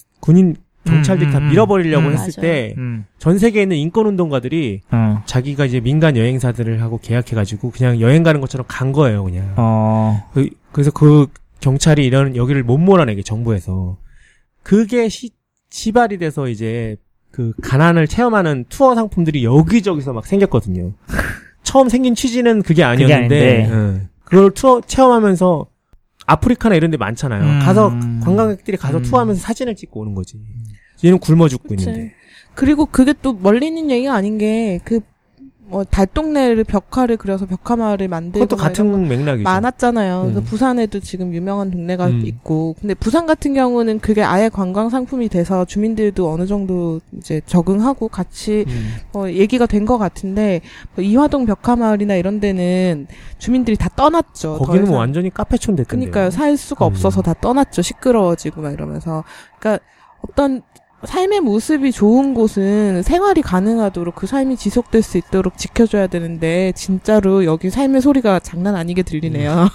군인 경찰들이 음, 다 음, 밀어버리려고 음. 했을 맞아요. 때 음. 전 세계에 있는 인권운동가들이 어. 자기가 이제 민간 여행사들을 하고 계약해가지고 그냥 여행 가는 것처럼 간 거예요, 그냥. 어. 그, 그래서 그 경찰이 이런 여기를 못 몰아내게 정부에서 그게 시, 시발이 돼서 이제 그 가난을 체험하는 투어 상품들이 여기저기서 막 생겼거든요. 처음 생긴 취지는 그게 아니었는데, 아닌데. 응. 그걸 투어 체험하면서 아프리카나 이런 데 많잖아요. 음. 가서 관광객들이 가서 음. 투어하면서 사진을 찍고 오는 거지. 얘는 굶어 죽고 그치. 있는데. 그리고 그게 또 멀리 있는 얘기가 아닌 게 그 뭐 달동네를 벽화를 그려서 벽화마을을 만들고 그것도 같은 맥락이죠. 많았잖아요. 음. 그 부산에도 지금 유명한 동네가 음. 있고, 근데 부산 같은 경우는 그게 아예 관광 상품이 돼서 주민들도 어느 정도 이제 적응하고 같이 음. 어, 얘기가 된 것 같은데 뭐 이화동 벽화마을이나 이런 데는 주민들이 다 떠났죠. 더 거기는 뭐 이상. 완전히 카페촌 됐던데요. 그러니까요. 살 수가 음. 없어서 다 떠났죠. 시끄러워지고 막 이러면서. 그러니까 어떤 삶의 모습이 좋은 곳은 생활이 가능하도록 그 삶이 지속될 수 있도록 지켜줘야 되는데 진짜로 여기 삶의 소리가 장난 아니게 들리네요.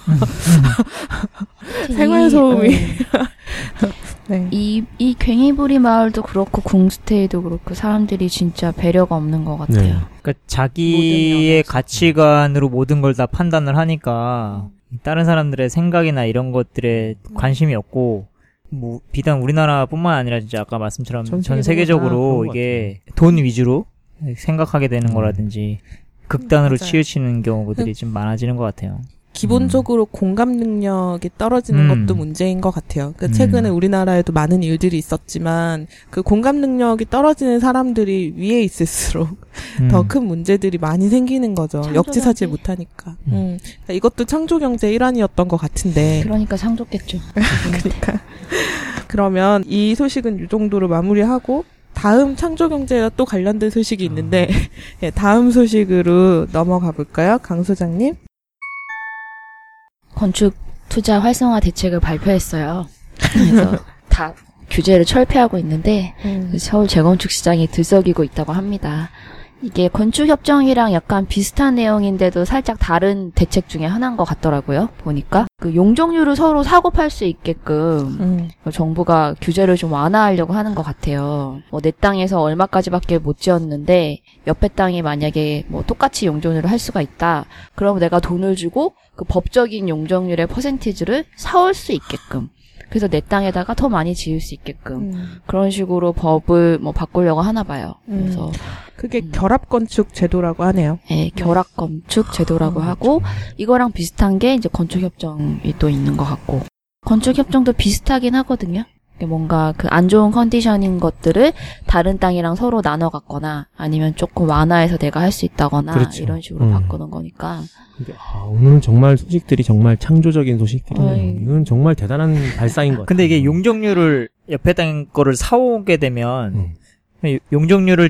생활 소음이. 네. 이, 이 괭이부리 마을도 그렇고 궁스테이도 그렇고 사람들이 진짜 배려가 없는 것 같아요. 네. 그러니까 자기의 가치관으로 모든 걸 다 판단을 하니까 다른 사람들의 생각이나 이런 것들에 관심이 없고 뭐 비단 우리나라뿐만 아니라 진짜 아까 말씀처럼 전 전 세계적으로 세계적으로 다 이게 돈 위주로 생각하게 되는 음. 거라든지 극단으로 맞아요. 치우치는 경우들이 좀 많아지는 것 같아요. 기본적으로 공감 능력이 떨어지는 음. 것도 문제인 것 같아요. 그 음. 최근에 우리나라에도 많은 일들이 있었지만 그 공감 능력이 떨어지는 사람들이 위에 있을수록 음. 더 큰 문제들이 많이 생기는 거죠. 창조 역지사지 경제? 못하니까. 음. 그러니까 이것도 창조 경제 일환이었던 것 같은데. 그러니까 상좋겠죠. 그러니까. 그러면 이 소식은 이 정도로 마무리하고 다음 창조 경제와 또 관련된 소식이 있는데 예, 다음 소식으로 넘어가 볼까요? 강 소장님. 건축 투자 활성화 대책을 발표했어요. 그래서 다 규제를 철폐하고 있는데 음. 서울 재건축 시장이 들썩이고 있다고 합니다. 이게 건축협정이랑 약간 비슷한 내용인데도 살짝 다른 대책 중에 하나인 것 같더라고요. 보니까 그 용적률을 서로 사고 팔 수 있게끔 음. 정부가 규제를 좀 완화하려고 하는 것 같아요. 뭐 내 땅에서 얼마까지밖에 못 지었는데 옆에 땅이 만약에 뭐 똑같이 용적률을 할 수가 있다. 그럼 내가 돈을 주고 그 법적인 용적률의 퍼센티지를 사올 수 있게끔. 그래서 내 땅에다가 더 많이 지을 수 있게끔 음. 그런 식으로 법을 뭐 바꾸려고 하나 봐요. 음. 그래서 그게 음. 결합건축 제도라고 하네요. 예, 결합건축 제도라고 음, 하고 이거랑 비슷한 게 이제 건축협정이 또 있는 것 같고 건축협정도 비슷하긴 하거든요. 뭔가 그 안 좋은 컨디션인 것들을 다른 땅이랑 서로 나눠 갖거나 아니면 조금 완화해서 내가 할 수 있다거나 그렇죠. 이런 식으로 음. 바꾸는 거니까. 근데, 아, 오늘은 정말 소식들이 정말 창조적인 소식들이네요. 어이. 이건 정말 대단한 발상인 것 같아요. 근데 이게 용적률을 옆에 땅 거를 사오게 되면 음. 용적률을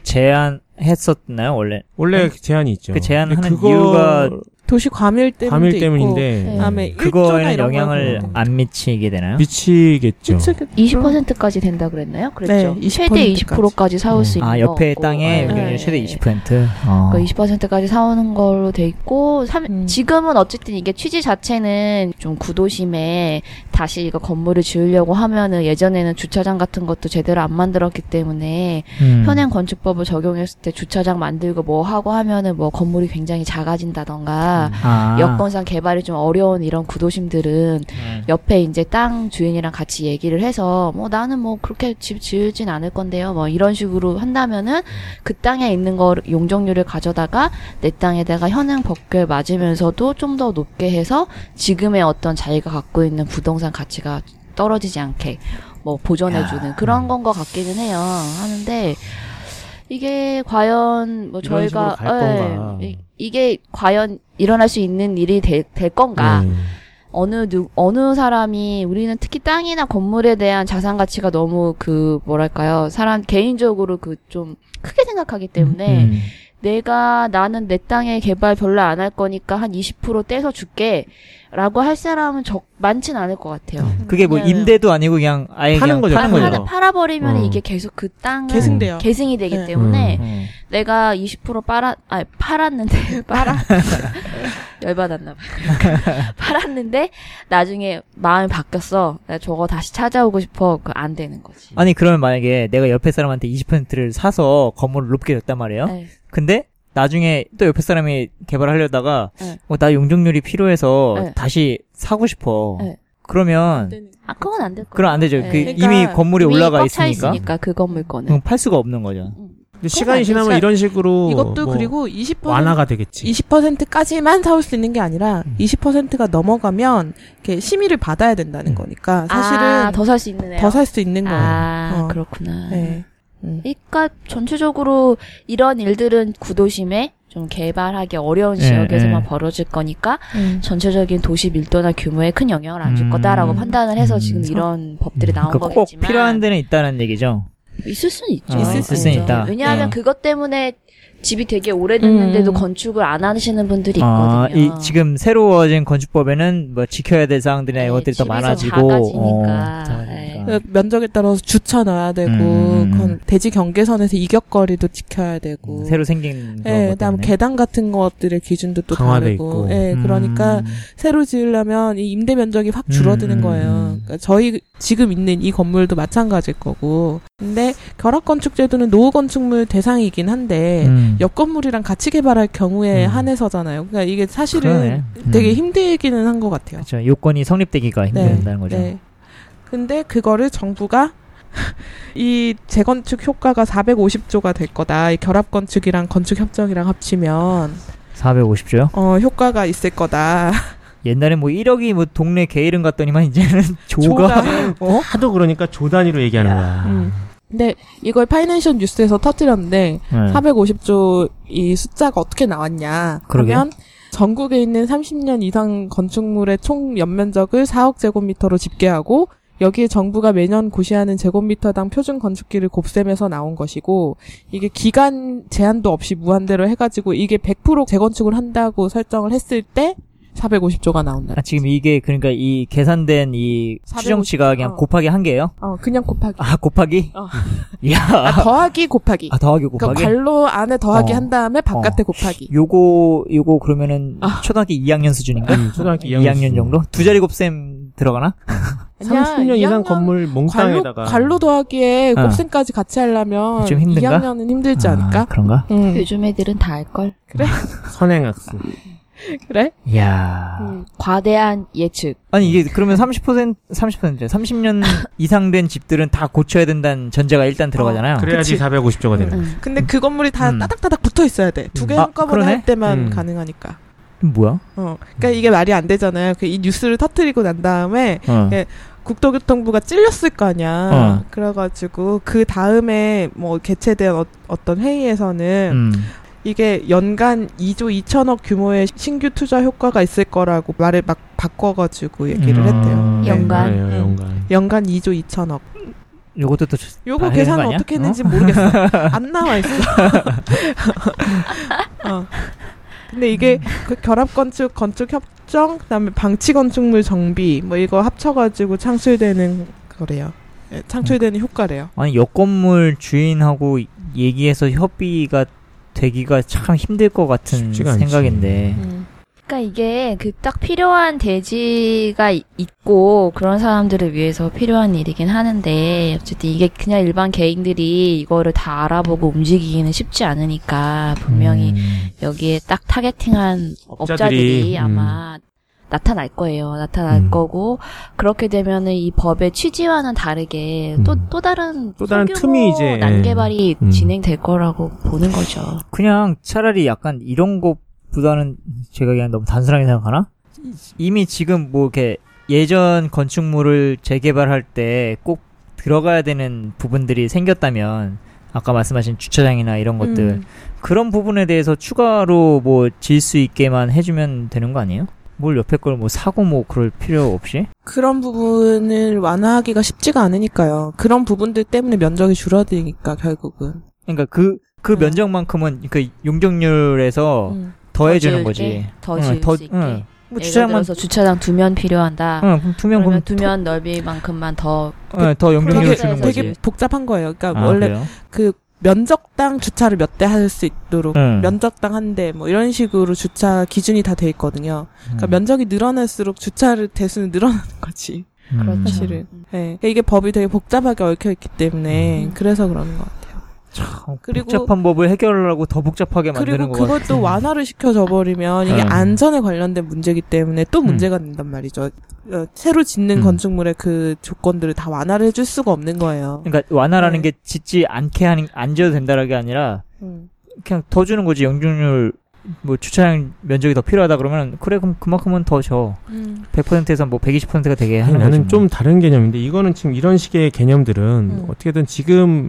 제한했었나요 원래? 원래 제한이 있죠. 그 제한하는 근데 그거 이유가 도시 과밀 때문도 과밀 있고 때문인데 네. 그다음에 일조나 그거에는 이런 영향을 거는 안 미치게 되나요? 미치겠죠. 미치겠죠. 이십 퍼센트까지 된다 그랬나요? 그랬죠. 네, 이십 최대 퍼센트까지. 이십 퍼센트까지 사올 수 있는 아 옆에 거고. 땅에 네. 용적률 네. 최대 이십 퍼센트. 어. 그 이십 퍼센트까지 사오는 걸로 돼 있고 삼- 음. 지금은 어쨌든 이게 취지 자체는 좀 구도심에 다시 이거 건물을 지으려고 하면은 예전에는 주차장 같은 것도 제대로 안 만들었기 때문에 음. 현행 건축법을 적용했을 때 주차장 만들고 뭐 하고 하면은 뭐 건물이 굉장히 작아진다던가 아. 여건상 개발이 좀 어려운 이런 구도심들은 음. 옆에 이제 땅 주인이랑 같이 얘기를 해서 뭐 나는 뭐 그렇게 집 지으진 않을 건데요. 뭐 이런 식으로 한다면은 그 땅에 있는 거 용적률을 가져다가 내 땅에다가 현행 법규에 맞으면서도 좀 더 높게 해서 지금의 어떤 자기가 갖고 있는 부동산 가치가 떨어지지 않게 뭐 보존해주는 그런 건 것 같기는 해요. 하는데 이게 과연 뭐 이런 저희가 식으로 갈 예, 건가. 이- 이게 과연 일어날 수 있는 일이 될, 될 건가? 네. 어느 누 어느 사람이 우리는 특히 땅이나 건물에 대한 자산 가치가 너무 그 뭐랄까요 사람 개인적으로 그 좀 크게 생각하기 때문에 음. 내가 나는 내 땅에 개발 별로 안 할 거니까 한 이십 퍼센트 떼서 줄게라고 할 사람은 적 많진 않을 것 같아요. 그게 뭐 왜냐면 임대도 아니고 그냥 아예 파는 그냥 거죠, 파, 파는 팔아, 거죠. 팔아버리면 어. 이게 계속 그 땅은 계승돼요. 계승이 되기 네. 때문에 음. 내가 이십 퍼센트 빨아, 아니, 팔았는데, 빨아? 열받았나 봐. 팔았는데, 나중에 마음이 바뀌었어. 나 저거 다시 찾아오고 싶어. 그 안 되는 거지. 아니 그러면 만약에 내가 옆에 사람한테 이십 퍼센트를 사서 건물을 높게 줬단 말이에요. 네. 근데 나중에 또 옆에 사람이 개발하려다가 네. 어, 나 용적률이 필요해서 네. 다시 사고 싶어. 네. 그러면 아, 그건 안 될 거야. 그럼 안 되죠. 네. 그 그러니까 이미 건물이 이미 올라가 꽉차 있으니까. 있으니까, 그 건물 거는. 그럼 팔 수가 없는 거죠. 근데 시간이 안 지나면 되지. 이런 식으로 이것도 뭐 그리고 이십 퍼센트 완화가 되겠지. 이십 퍼센트까지만 사올 수 있는 게 아니라 음. 이십 퍼센트가 넘어가면 이렇게 심의를 받아야 된다는 음. 거니까 아, 사실은 더 살 수 있는 애요? 더 살 수 있는 거예요. 아, 어. 그렇구나. 네. 음. 그러니까 전체적으로 이런 일들은 구도심에 좀 개발하기 어려운 네, 지역에서만 네. 벌어질 거니까 음. 전체적인 도시 밀도나 규모에 큰 영향을 안 줄 음. 거다라고 판단을 해서 음. 지금 이런 법들이 나온 그러니까 꼭 거겠지만 필요한 데는 있다는 얘기죠. 있을 수는 있죠. 어, 있을 수는 있죠. 있다. 왜냐하면 네. 그것 때문에 집이 되게 오래됐는데도 음. 건축을 안 하시는 분들이 아, 있거든요. 이, 지금 새로워진 건축법에는 뭐 지켜야 될 사항들이나 네, 이것들이 더 집이 좀 많아지고 작아지니까. 어, 작아지니까. 네. 그 면적에 따라서 주차 넣어야 되고 음. 건- 대지 경계선에서 이격거리도 지켜야 되고. 새로 생긴 그런 예, 것 그다음 때문에. 계단 같은 것들의 기준도 또 강화돼 다르고. 있고. 예, 그러니까 음. 새로 지으려면 이 임대 면적이 확 줄어드는 음, 거예요. 음. 그러니까 저희 지금 있는 이 건물도 마찬가지일 거고. 근데 결합 건축제도는 노후 건축물 대상이긴 한데 음. 옆 건물이랑 같이 개발할 경우에 음. 한해서잖아요. 그러니까 이게 사실은 그러네. 음. 되게 힘들기는 한 것 같아요. 그렇죠. 요건이 성립되기가 힘든다는 거죠. 네. 근데 그거를 정부가 이 재건축 효과가 사백오십조가 될 거다. 이 결합 건축이랑 건축 협정이랑 합치면 사백오십조요? 어 효과가 있을 거다. 옛날에 뭐 일억이 뭐 동네 개 이름 같더니만 이제는 조가, 어? 하도 그러니까 조 단위로 얘기하는 거야. 음. 근데 이걸 파이낸셜 뉴스에서 터뜨렸는데 네. 사백오십조 이 숫자가 어떻게 나왔냐 그러게. 하면 전국에 있는 삼십 년 이상 건축물의 총 연면적을 사억 제곱미터로 집계하고 여기에 정부가 매년 고시하는 제곱미터당 표준 건축기를 곱셈해서 나온 것이고 이게 기간 제한도 없이 무한대로 해가지고 이게 백 퍼센트 재건축을 한다고 설정을 했을 때 사백오십조가 나온다. 아, 지금 이게 그러니까 이 계산된 이 추정치가 그냥 어. 곱하기 한 개예요? 어 그냥 곱하기. 아 곱하기? 어. 이야. 아, 더하기 곱하기. 아 더하기 그러니까 곱하기? 괄로 안에 더하기 어. 한 다음에 바깥에 어. 곱하기. 요거 요거 그러면은 아. 초등학교 이 학년 수준인가? 음, 초등학교 이 학년 정도? 두 자리 곱셈 들어가나? 삼십 년 이 이상 학년 건물 괄로, 몽땅에다가 괄로 더하기에 어. 곱셈까지 같이 하려면 좀 힘든가? 이 학년은 힘들지 아, 않을까? 그런가? 응. 요즘 애들은 다 알걸. 선행학습. 그래? 이야. 음. 과대한 예측. 아니 이게 그러면 삼십 퍼센트 삼십 퍼센트 삼십 년 이상 된 집들은 다 고쳐야 된다는 전제가 일단 들어가잖아요. 그래야지 그치. 사백오십조가 되는 거야. 음. 근데 그 건물이 다 음. 따닥따닥 붙어 있어야 돼. 두 개 음. 아, 한꺼번에 그러네? 할 때만 음. 가능하니까. 뭐야? 어. 그러니까 이게 말이 안 되잖아요. 그 이 뉴스를 터뜨리고 난 다음에 어. 예. 국토교통부가 찔렸을 거 아니야. 어. 그래가지고 그 다음에 뭐 개최된 어, 어떤 회의에서는 음. 이게 연간 이조 이천억 규모의 신규 투자 효과가 있을 거라고 말을 막 바꿔가지고 얘기를 음. 했대요. 연간. 그래요, 음. 연간. 연간 이조 이천억. 요것도 또 요거 다 계산을 해야 되는 거 아니야? 어떻게 어? 했는지 모르겠어. 안 나와 있어. 어. 근데 이게 그 결합 건축, 건축 협정, 그다음에 방치 건축물 정비 뭐 이거 합쳐가지고 창출되는 거래요. 예, 창출되는 효과래요. 아니 옆 건물 주인하고 얘기해서 협의가 되기가 참 힘들 것 같은 쉽지가 않지. 생각인데. 음. 그러니까 이게 그 딱 필요한 대지가 이- 있고 그런 사람들을 위해서 필요한 일이긴 하는데 어쨌든 이게 그냥 일반 개인들이 이거를 다 알아보고 움직이기는 쉽지 않으니까 분명히 음. 여기에 딱 타겟팅한 업자들이, 업자들이 음. 아마 나타날 거예요. 나타날 음. 거고 그렇게 되면은 이 법의 취지와는 다르게 또 음. 또 다른 또 다른 소규모 틈이 이제, 난개발이 음. 진행될 거라고 보는 거죠. 그냥 차라리 약간 이런 것보다는 제가 그냥 너무 단순하게 생각하나? 이미 지금 뭐 이렇게 예전 건축물을 재개발할 때 꼭 들어가야 되는 부분들이 생겼다면 아까 말씀하신 주차장이나 이런 것들 음. 그런 부분에 대해서 추가로 뭐 질 수 있게만 해주면 되는 거 아니에요? 뭘 옆에 걸 뭐 사고 뭐 그럴 필요 없이? 그런 부분을 완화하기가 쉽지가 않으니까요. 그런 부분들 때문에 면적이 줄어드니까 결국은. 그러니까 그, 그 음. 면적만큼은 그 용적률에서 음. 더해주는 더 거지. 지을게, 더 응, 지을 더- 수 있게. 응. 뭐 예를 주차장만, 들어서 주차장 두 면 필요한다. 응, 그럼 두명 그러면 그럼 두 면 넓이만큼만 더 어, 더 용적률을 되게, 주는 되게 거지. 되게 복잡한 거예요. 그러니까 아, 원래 그래요? 그 면적당 주차를 몇 대 할 수 있도록 응. 면적당 한 대 뭐 이런 식으로 주차 기준이 다 돼 있거든요. 그러니까 음. 면적이 늘어날수록 주차를 대수는 늘어나는 거지. 음. 그렇죠. 사실은. 네. 그러니까 이게 법이 되게 복잡하게 얽혀 있기 때문에 음. 그래서 그러는 것 같아요. 참, 그리고- 복잡한 법을 해결하려고 더 복잡하게 만드는 그리고 것 같아. 그것도 완화를 시켜줘 버리면 이게 음. 안전에 관련된 문제이기 때문에 또 음. 문제가 된단 말이죠. 어, 새로 짓는 음. 건축물의 그 조건들을 다 완화를 해줄 수가 없는 거예요. 그러니까 완화라는 네. 게 짓지 않게 하는 안 지어도 된다는 게 아니라 음. 그냥 더 주는 거지. 용적률 뭐 주차장 면적이 더 필요하다 그러면 그래 그럼 그만큼은 더 줘. 음. 백 퍼센트에서 뭐 백이십 퍼센트가 되게 아니, 하는 나는 거지. 좀 다른 개념인데 이거는 지금 이런 식의 개념들은 음. 어떻게든 지금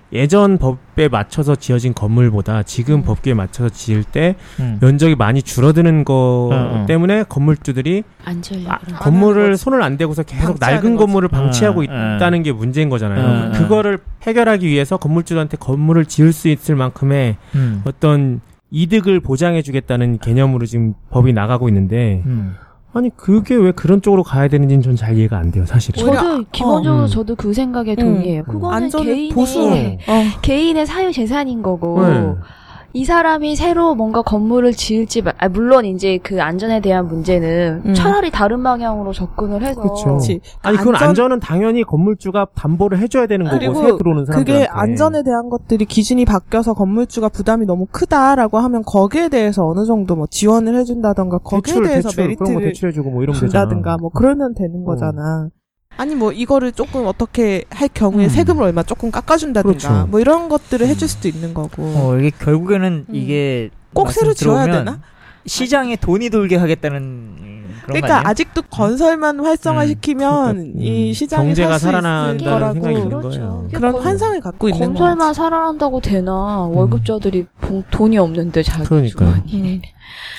예전 법에 맞춰서 지어진 건물보다 지금 음. 법규에 맞춰서 지을 때 음. 면적이 많이 줄어드는 거 음, 음. 때문에 건물주들이 안 지으려고 아, 그러는 거야. 건물을 손을 안 대고서 계속 방치하는 낡은 거지. 건물을 방치하고 음, 있다는 게 문제인 거잖아요. 음, 음. 그거를 해결하기 위해서 건물주들한테 건물을 지을 수 있을 만큼의 음. 어떤 이득을 보장해주겠다는 개념으로 지금 법이 나가고 있는데 음. 아니 그게 왜 그런 쪽으로 가야 되는지는 전 잘 이해가 안 돼요, 사실은. 오히려- 저도 기본적으로 어. 저도 그 생각에 동의해요. 그거는 안전을 개인의 보수. 어. 개인의 사유 재산인 거고 네. 이 사람이 새로 뭔가 건물을 지을지 말- 아, 물론 이제 그 안전에 대한 문제는 음. 차라리 다른 방향으로 접근을 해서 그렇죠. 그치. 아니 그건 안전- 안전은 당연히 건물주가 담보를 해줘야 되는 거고 그리고 새 들어오는 사람들한테. 그게 안전에 대한 것들이 기준이 바뀌어서 건물주가 부담이 너무 크다라고 하면 거기에 대해서 어느 정도 뭐 지원을 해준다던가 거기에 대출, 대해서 대출, 그런 거 메리트를 대출해주고 뭐 이런 거 준다든가 되잖아. 뭐 그러면 되는 어. 거잖아. 아니 뭐 이거를 조금 어떻게 할 경우에 음. 세금을 얼마 조금 깎아준다든가 그렇죠. 뭐 이런 것들을 해줄 수도 있는 거고. 어, 이게 결국에는 음. 이게 꼭 말씀 새로 지어야 들어보면 되나? 시장에 돈이 돌게 하겠다는 음, 그런 거 그러니까 아니에요? 아직도 건설만 활성화시키면 그러니까, 이 음, 시장이 경제가 살 수 있을 살아난다는 거라고 생각이 있는 그렇죠. 거예요. 그런 건- 환상을 갖고 있는 건설만 거지. 살아난다고 되나 월급자들이 돈- 돈이 없는데 자기 그러니까요. 주머니에 음.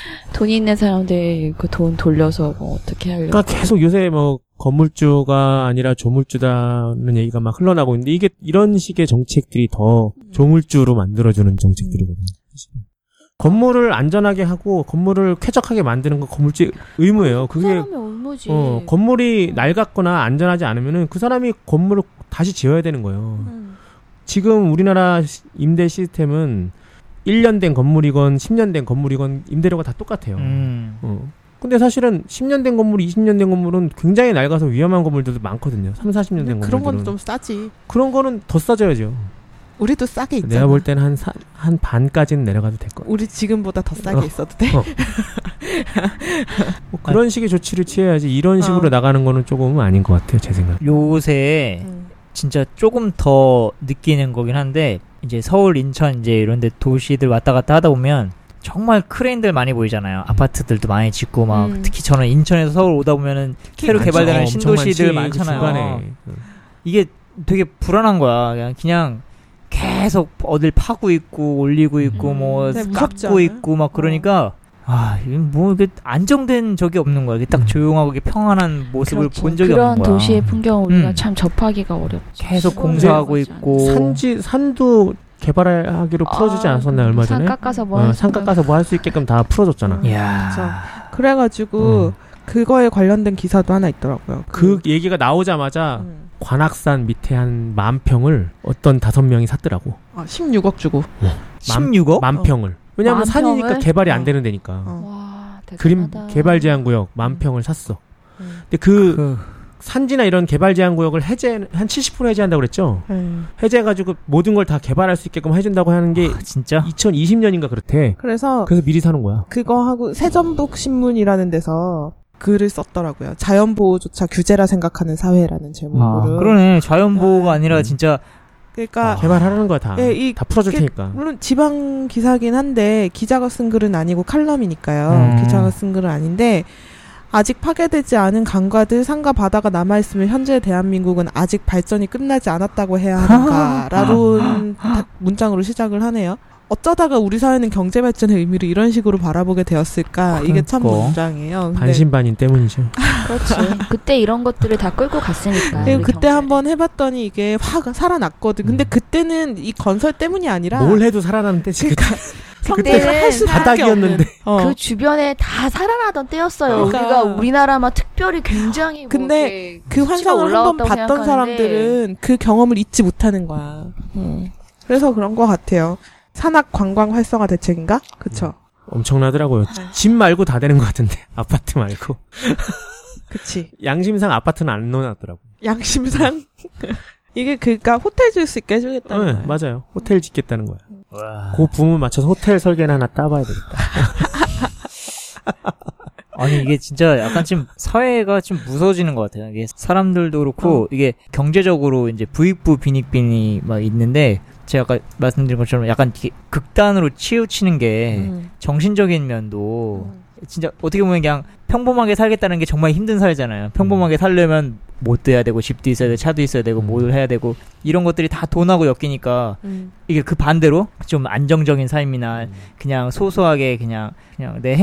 돈이 있는 사람들이 그 돈 돌려서 뭐 어떻게 하려고 그러니까 계속 요새 뭐 건물주가 아니라 조물주다는 얘기가 막 흘러나고 있는데 이게 이런 식의 정책들이 더 조물주로 만들어주는 정책들이거든요. 사실. 건물을 안전하게 하고 건물을 쾌적하게 만드는 건 건물주의 의무예요. 그 그게 사람의 의무지. 어, 건물이 낡았거나 안전하지 않으면은 그 사람이 건물을 다시 지어야 되는 거예요. 음. 지금 우리나라 시- 임대 시스템은 일 년 된 건물이건 십 년 된 건물이건 임대료가 다 똑같아요. 음. 어. 근데 사실은 십 년 된 건물, 이십 년 된 건물은 굉장히 낡아서 위험한 건물들도 많거든요. 삼, 사십 년 된 건물들은. 그런 건 좀 싸지. 그런 거는 더 싸져야죠. 우리도 싸게 있잖아. 내가 볼 때는 한, 사, 한 반까지는 내려가도 될 거예요. 우리 지금보다 더 싸게 어. 있어도 돼. 어. 뭐 그런 식의 조치를 취해야지 이런 식으로 어. 나가는 거는 조금은 아닌 것 같아요, 제 생각에. 요새 음. 진짜 조금 더 느끼는 거긴 한데 이제 서울, 인천 이제 이런데 도시들 왔다 갔다 하다 보면 정말 크레인들 많이 보이잖아요. 아파트들도 많이 짓고 막 음. 특히 저는 인천에서 서울 오다 보면은 새로 많죠. 개발되는 엄청 신도시들 많지, 그 많잖아요. 중간에. 이게 되게 불안한 거야. 그냥 그냥 계속 어딜 파고 있고 올리고 있고 음. 뭐 네, 무섭지 깎고 않아요? 있고 막 그러니까 아, 이건 뭐 이게 안정된 적이 없는 거야. 이게 딱 조용하고 이게 평안한 모습을 그렇죠. 본 적이 그런 없는 거야. 도시의 풍경을 우리가 음. 참 접하기가 어렵죠. 계속 시골에 공사하고 가지 있고. 산지, 산도 개발하기로 풀어주지 아, 않았었나요, 얼마 전에? 산 깎아서 뭐 어, 할 산 수가- 깎아서 뭐 할 수 있게끔 다 풀어줬잖아. 음. 이야. 그래가지고 음. 그거에 관련된 기사도 하나 있더라고요. 그 얘기가 나오자마자 음. 관악산 밑에 한 만 평을 어떤 다섯 명이 샀더라고. 아, 십육억 주고. 십육억? 만 평을. 왜냐면 만 산이니까 평을? 개발이 안 어. 되는 데니까. 어. 와, 그림 대단하다. 개발 제한 구역 만 평을 샀어. 음. 근데 그 그, 산지나 이런 개발 제한 구역을 해제 한 칠십 퍼센트 해제한다고 그랬죠. 음. 해제해가지고 모든 걸 다 개발할 수 있게끔 해준다고 하는 게 아, 진짜? 이천이십 년인가 그렇대. 그래서 그래서 미리 사는 거야. 그거 하고 세전북 신문이라는 데서 글을 썼더라고요. 자연보호조차 규제라 생각하는 사회라는 아, 제목으로. 그러네. 자연보호가 아, 아니라 음. 진짜 그러니까 개발하라는 거야 다. 예, 이- 다 풀어줄 이게 테니까. 물론 지방 기사긴 한데 기자가 쓴 글은 아니고 칼럼이니까요. 음. 기자가 쓴 글은 아닌데 아직 파괴되지 않은 강과들 산과 바다가 남아있으면 현재 대한민국은 아직 발전이 끝나지 않았다고 해야 하는가라는 다- 문장으로 시작을 하네요. 어쩌다가 우리 사회는 경제 발전의 의미를 이런 식으로 바라보게 되었을까? 이게 참 그러니까. 문장이에요. 근데 반신반인 때문이죠. 그렇지. 그때 이런 것들을 다 끌고 갔으니까. 그리고 우리 그때 경제를. 한번 해봤더니 이게 확 살아났거든. 근데 음. 그때는 이 건설 때문이 아니라 뭘 해도 살아나는데 지금 성대가 할 수밖에 바닥이었는데. 없는. 어. 그 주변에 다 살아나던 때였어요. 그러니까. 우리가 우리나라만 특별히 굉장히 뭐 근데 이렇게 그 수치가 환상을 한번 올라왔다고 봤던 생각하는데 사람들은 그 경험을 잊지 못하는 거야. 음. 그래서 그런 것 같아요. 산악 관광 활성화 대책인가? 그쵸. 엄청나더라고요. 아. 집 말고 다 되는 것 같은데 아파트 말고 그치. 양심상 아파트는 안 넣어놨더라고. 양심상. 이게 그니까 호텔 줄 수 있게 해주겠다는 네, 거야. 맞아요. 호텔 짓겠다는 거야. 와. 그 붐을 맞춰서 호텔 설계는 하나 따봐야 되겠다. 아니 이게 진짜 약간 지금 사회가 좀 무서워지는 것 같아요. 이게 사람들도 그렇고 어. 이게 경제적으로 이제 부익부 빈익빈이 막 있는데 제가 아까 말씀드린 것처럼 약간 이렇게 극단으로 치우치는 게 음. 정신적인 면도 음. 진짜 어떻게 보면 그냥 평범하게 살겠다는 게 정말 힘든 살잖아요. 평범하게 살려면 못도 해야 되고 집도 있어야 되고 차도 있어야 되고 음. 뭘 해야 되고 이런 것들이 다 돈하고 엮이니까 음. 이게 그 반대로 좀 안정적인 삶이나 그냥 소소하게 그냥 그냥 내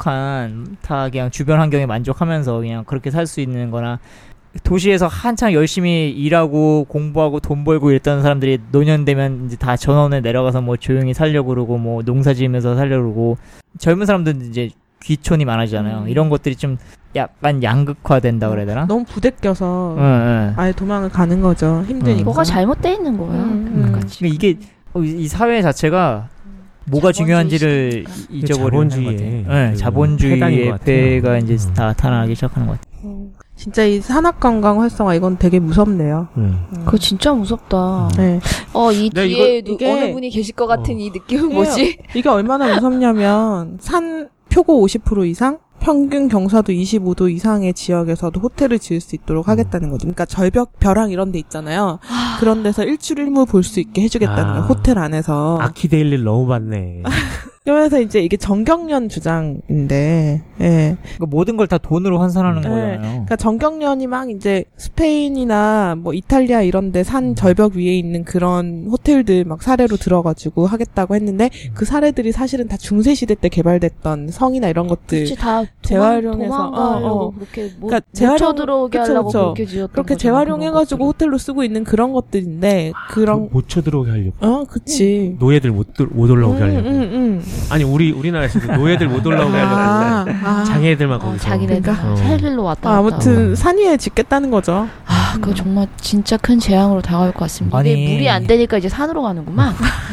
행복한 다 그냥 주변 환경에 만족하면서 그냥 그렇게 살 수 있는 거나 도시에서 한창 열심히 일하고 공부하고 돈 벌고 이랬던 사람들이 노년 되면 이제 다 전원에 내려가서 뭐 조용히 살려고 그러고 뭐 농사 지으면서 살려고 그러고 젊은 사람들은 이제 귀촌이 많아지잖아요. 음. 이런 것들이 좀 약간 양극화된다 그래야 되나? 너무 부대껴서 응, 응. 아예 도망을 가는 거죠. 힘드니까. 음. 뭐가 잘못돼 있는 거예요. 음, 그러니까 음. 그러니까 이게 어, 이 사회 자체가 뭐가 중요한지를 잊어버리는 것 자본주의의 같아요. 네, 그 자본주의의 폐단인 것 같아요. 폐가 이제 음. 다 나타나기 시작하는 것 같아요. 음. 진짜 이 산업관광 활성화 이건 되게 무섭네요. 음. 음. 그거 진짜 무섭다. 네. 어, 이 네, 뒤에 이거- 누- 이게- 어느 분이 계실 것 같은 어. 이 느낌은 뭐지? 이게 얼마나 무섭냐면 산 표고 오십 퍼센트 이상, 평균 경사도 이십오 도 이상의 지역에서도 호텔을 지을 수 있도록 하겠다는 거죠. 그러니까 절벽, 벼랑 이런 데 있잖아요. 그런 데서 일출일무 볼 수 있게 해주겠다는 아. 거예요. 호텔 안에서. 아키데일리를 너무 봤네. 그러면서 이제 이게 정경련 주장인데, 예. 그러니까 모든 걸 다 돈으로 환산하는 네. 거잖아요. 그러니까 정경련이 막 이제 스페인이나 뭐 이탈리아 이런데 산 절벽 위에 있는 그런 호텔들 막 사례로 들어가지고 하겠다고 했는데 그 사례들이 사실은 다 중세 시대 때 개발됐던 성이나 이런 것들 그치, 다 재활용해서, 도망, 도망가려고 어, 어. 그렇게 못, 그러니까 못 재활용- 쳐들어오게 그쵸, 하려고 그쵸. 그렇게 지었던 그렇게 거잖아, 재활용해가지고 그런 호텔로 쓰고 있는 그런 것들인데 그런 못 쳐들어오게 하려고. 어 그치. 노예들 못, 들- 못 올라오게 음, 하려고. 음, 음. 아니 우리 우리나라에서도 노예들 못 올라오게 하려고 아, 했는데 아. 장애들만 것들. 어, 거기서. 자기네들 그러니까. 어. 살길로 왔다 아, 갔다. 아무튼 산 위에 짓겠다는 거죠. 아, 그거 정말 진짜 큰 재앙으로 다가올 것 같습니다. 아니. 이게 물이 안 되니까 이제 산으로 가는구만.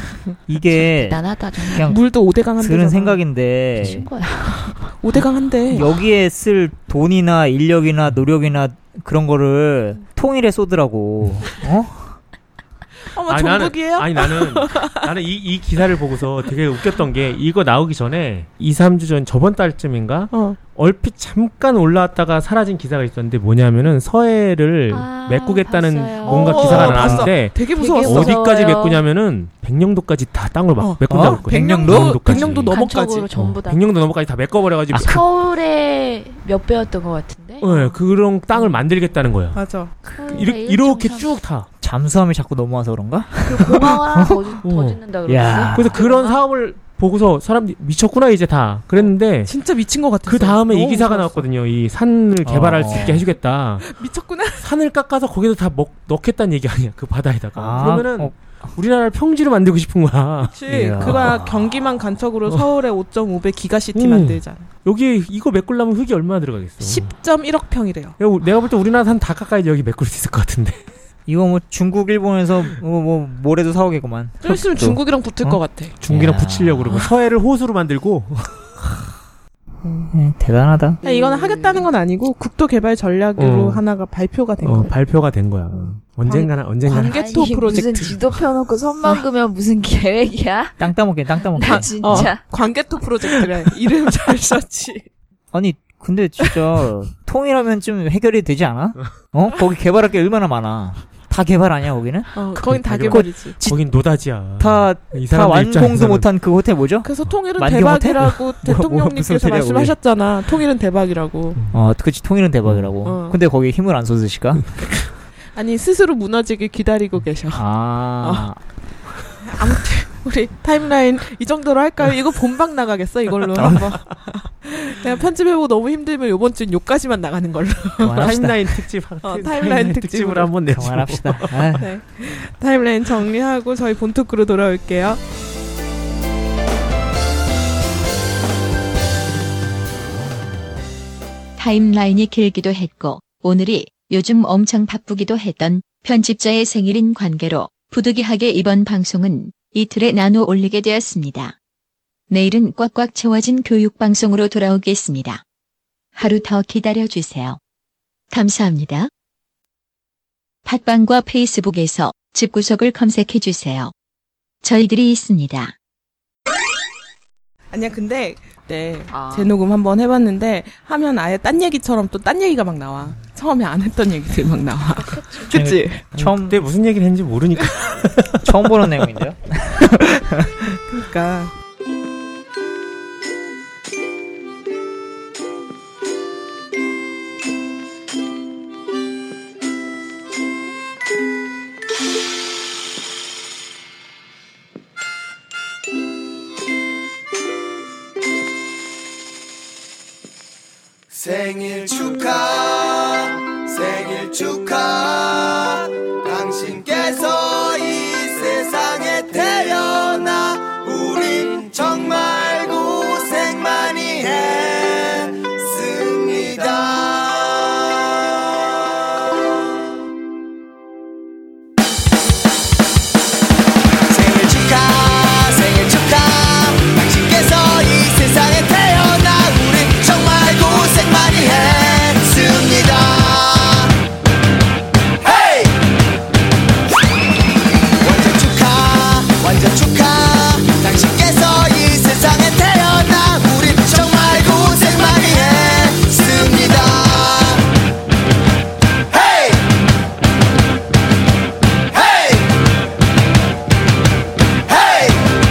이게 대단하다 정말. 그냥 물도 오대강 한대. 들은 생각인데 미친 거야. 오대강 한대. 여기에 쓸 돈이나 인력이나 노력이나 그런 거를 통일에 쏘더라고. 어? 어머 아니, 나는- 전북이에요? 아니 나는 나는 이, 이 기사를 보고서 되게 웃겼던 게 이거 나오기 전에 이, 삼 주 전 저번 달쯤인가 어. 얼핏 잠깐 올라왔다가 사라진 기사가 있었는데 뭐냐면은 서해를 아, 메꾸겠다는 봤어요. 뭔가 어, 기사가 어, 나왔는데 되게 되게 무서웠어. 무서워. 어디까지 무서워요. 메꾸냐면은 백령도까지 다 땅을 막 어. 메꾼다고 어? 했거든. 백령도? 백령도까지. 백령도 넘어까지. 간척으로 전부 다. 백령도 넘어까지 다 메꿔버려가지고 서울의 몇 배였던 것 같은데. 네, 그런 땅을 만들겠다는 거야. 맞아. 서울의 이렇게, 일 이렇게 점 삼. 쭉 타. 잠수함이 자꾸 넘어와서 그런가? 그리고 공항을 하나 더, 지- 더 어. 짓는다 야. 그러는데. 그래서 그런 사업을 보고서 사람들이 미쳤구나 이제 다 그랬는데 진짜 미친 것 같았어. 그 다음에 이 너무 기사가 무서웠어. 나왔거든요. 이 산을 개발할 어. 수 있게 해주겠다. 미쳤구나. 산을 깎아서 거기다 다 먹, 넣겠다는 얘기 아니야. 그 바다에다가. 아, 그러면은 어. 우리나라를 평지로 만들고 싶은 거야. 그치. 이야. 그가 경기만 간척으로 서울의 오 점 오 배 기가시티 음. 만들잖아. 여기 이거 메꾸려면 흙이 얼마나 들어가겠어. 십 점 일억 평이래요. 야, 우- 내가 볼 때 우리나라 산 다 깎아야지 여기 메꿀 수 있을 것 같은데. 이거 뭐 중국, 일본에서 뭐, 뭐 모래도 사오겠구만. 좀 있으면 흙도. 중국이랑 붙을 어? 것 같아. 중기랑 야. 붙이려고 그러고 서해를 호수로 만들고. 네, 대단하다. 아니, 이거는 하겠다는 건 아니고 국도 개발 전략으로 어. 하나가 발표가 된 어, 거예요. 발표가 된 거야. 언젠가는 언젠가는. 관계- 개토 아니, 프로젝트. 무슨 지도 펴놓고 선만 그면 무슨 계획이야? 땅 따먹게, 땅 따먹게. 나 진짜. 어, 관계토 프로젝트래. 이름 잘 썼지. 아니, 근데 진짜 통일하면 좀 해결이 되지 않아? 어? 거기 개발할 게 얼마나 많아. 다 개발 아니야, 거기는? 어, 거긴 다 그거- 개발이지. 거긴 노다지야. 다, 이 다 사람들 완공도 입장에서는. 못한 그 호텔 뭐죠? 그래서 통일은 만개 대박이라고 뭐, 무슨 대통령님께서 소리야, 그게. 말씀하셨잖아. 통일은 대박이라고. 어, 그치, 통일은 대박이라고. 어. 근데 거기 힘을 안 쏟으실까? 아니 스스로 무너지길 기다리고 계셔. 아, 아무튼 우리 타임라인 이 정도로 할까요? 이거 본방 나가겠어 이걸로 한번. 내가 편집해보고 너무 힘들면 요번 주는 요까지만 나가는 걸로. 그만합시다. 타임라인 특집, 어, 타임라인 특집으로. 특집으로 한번 내죠. 그만합시다. 아. 네. 타임라인 정리하고 저희 본토크로 돌아올게요. 타임라인이 길기도 했고 오늘이 요즘 엄청 바쁘기도 했던 편집자의 생일인 관계로 부득이하게 이번 방송은 이틀에 나누어 올리게 되었습니다. 내일은 꽉꽉 채워진 교육방송으로 돌아오겠습니다. 하루 더 기다려주세요. 감사합니다. 팟빵과 페이스북에서 집구석을 검색해주세요. 저희들이 있습니다. 아니야 근데 네 아. 재녹음 한번 해봤는데 하면 아예 딴 얘기처럼 또 딴 얘기가 막 나와. 처음에 안 했던 얘기들 막 나와. 그치? 처음, 그때 무슨 얘기를 했는지 모르니까. 처음 보는 내용인데요? 그러니까. 생일 축하 생일 축하 당신께서 이 세상에 태어나 우린 정말 고생 많이 했습니다. 생일 축하 생일 축하 당신께서 이 세상에 태어나 우린 정말 고생 많이 했습니다. 헤이! 완전 축하 완전 축하 당신께서 이 세상에 태어나 우린 정말 고생 많이 했습니다. 헤이! 헤이! 헤이!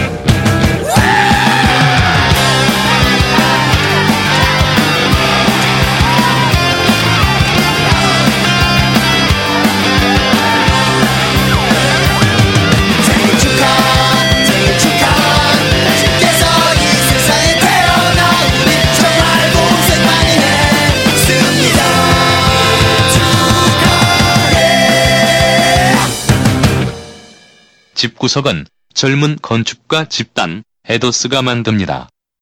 생일 축하 생일 축하 당신께서 이 세상에 태어나 우리 정말 고생 많이 했습니다. 축하해. 집구석은 젊은 건축가 집단 에도스가 만듭니다.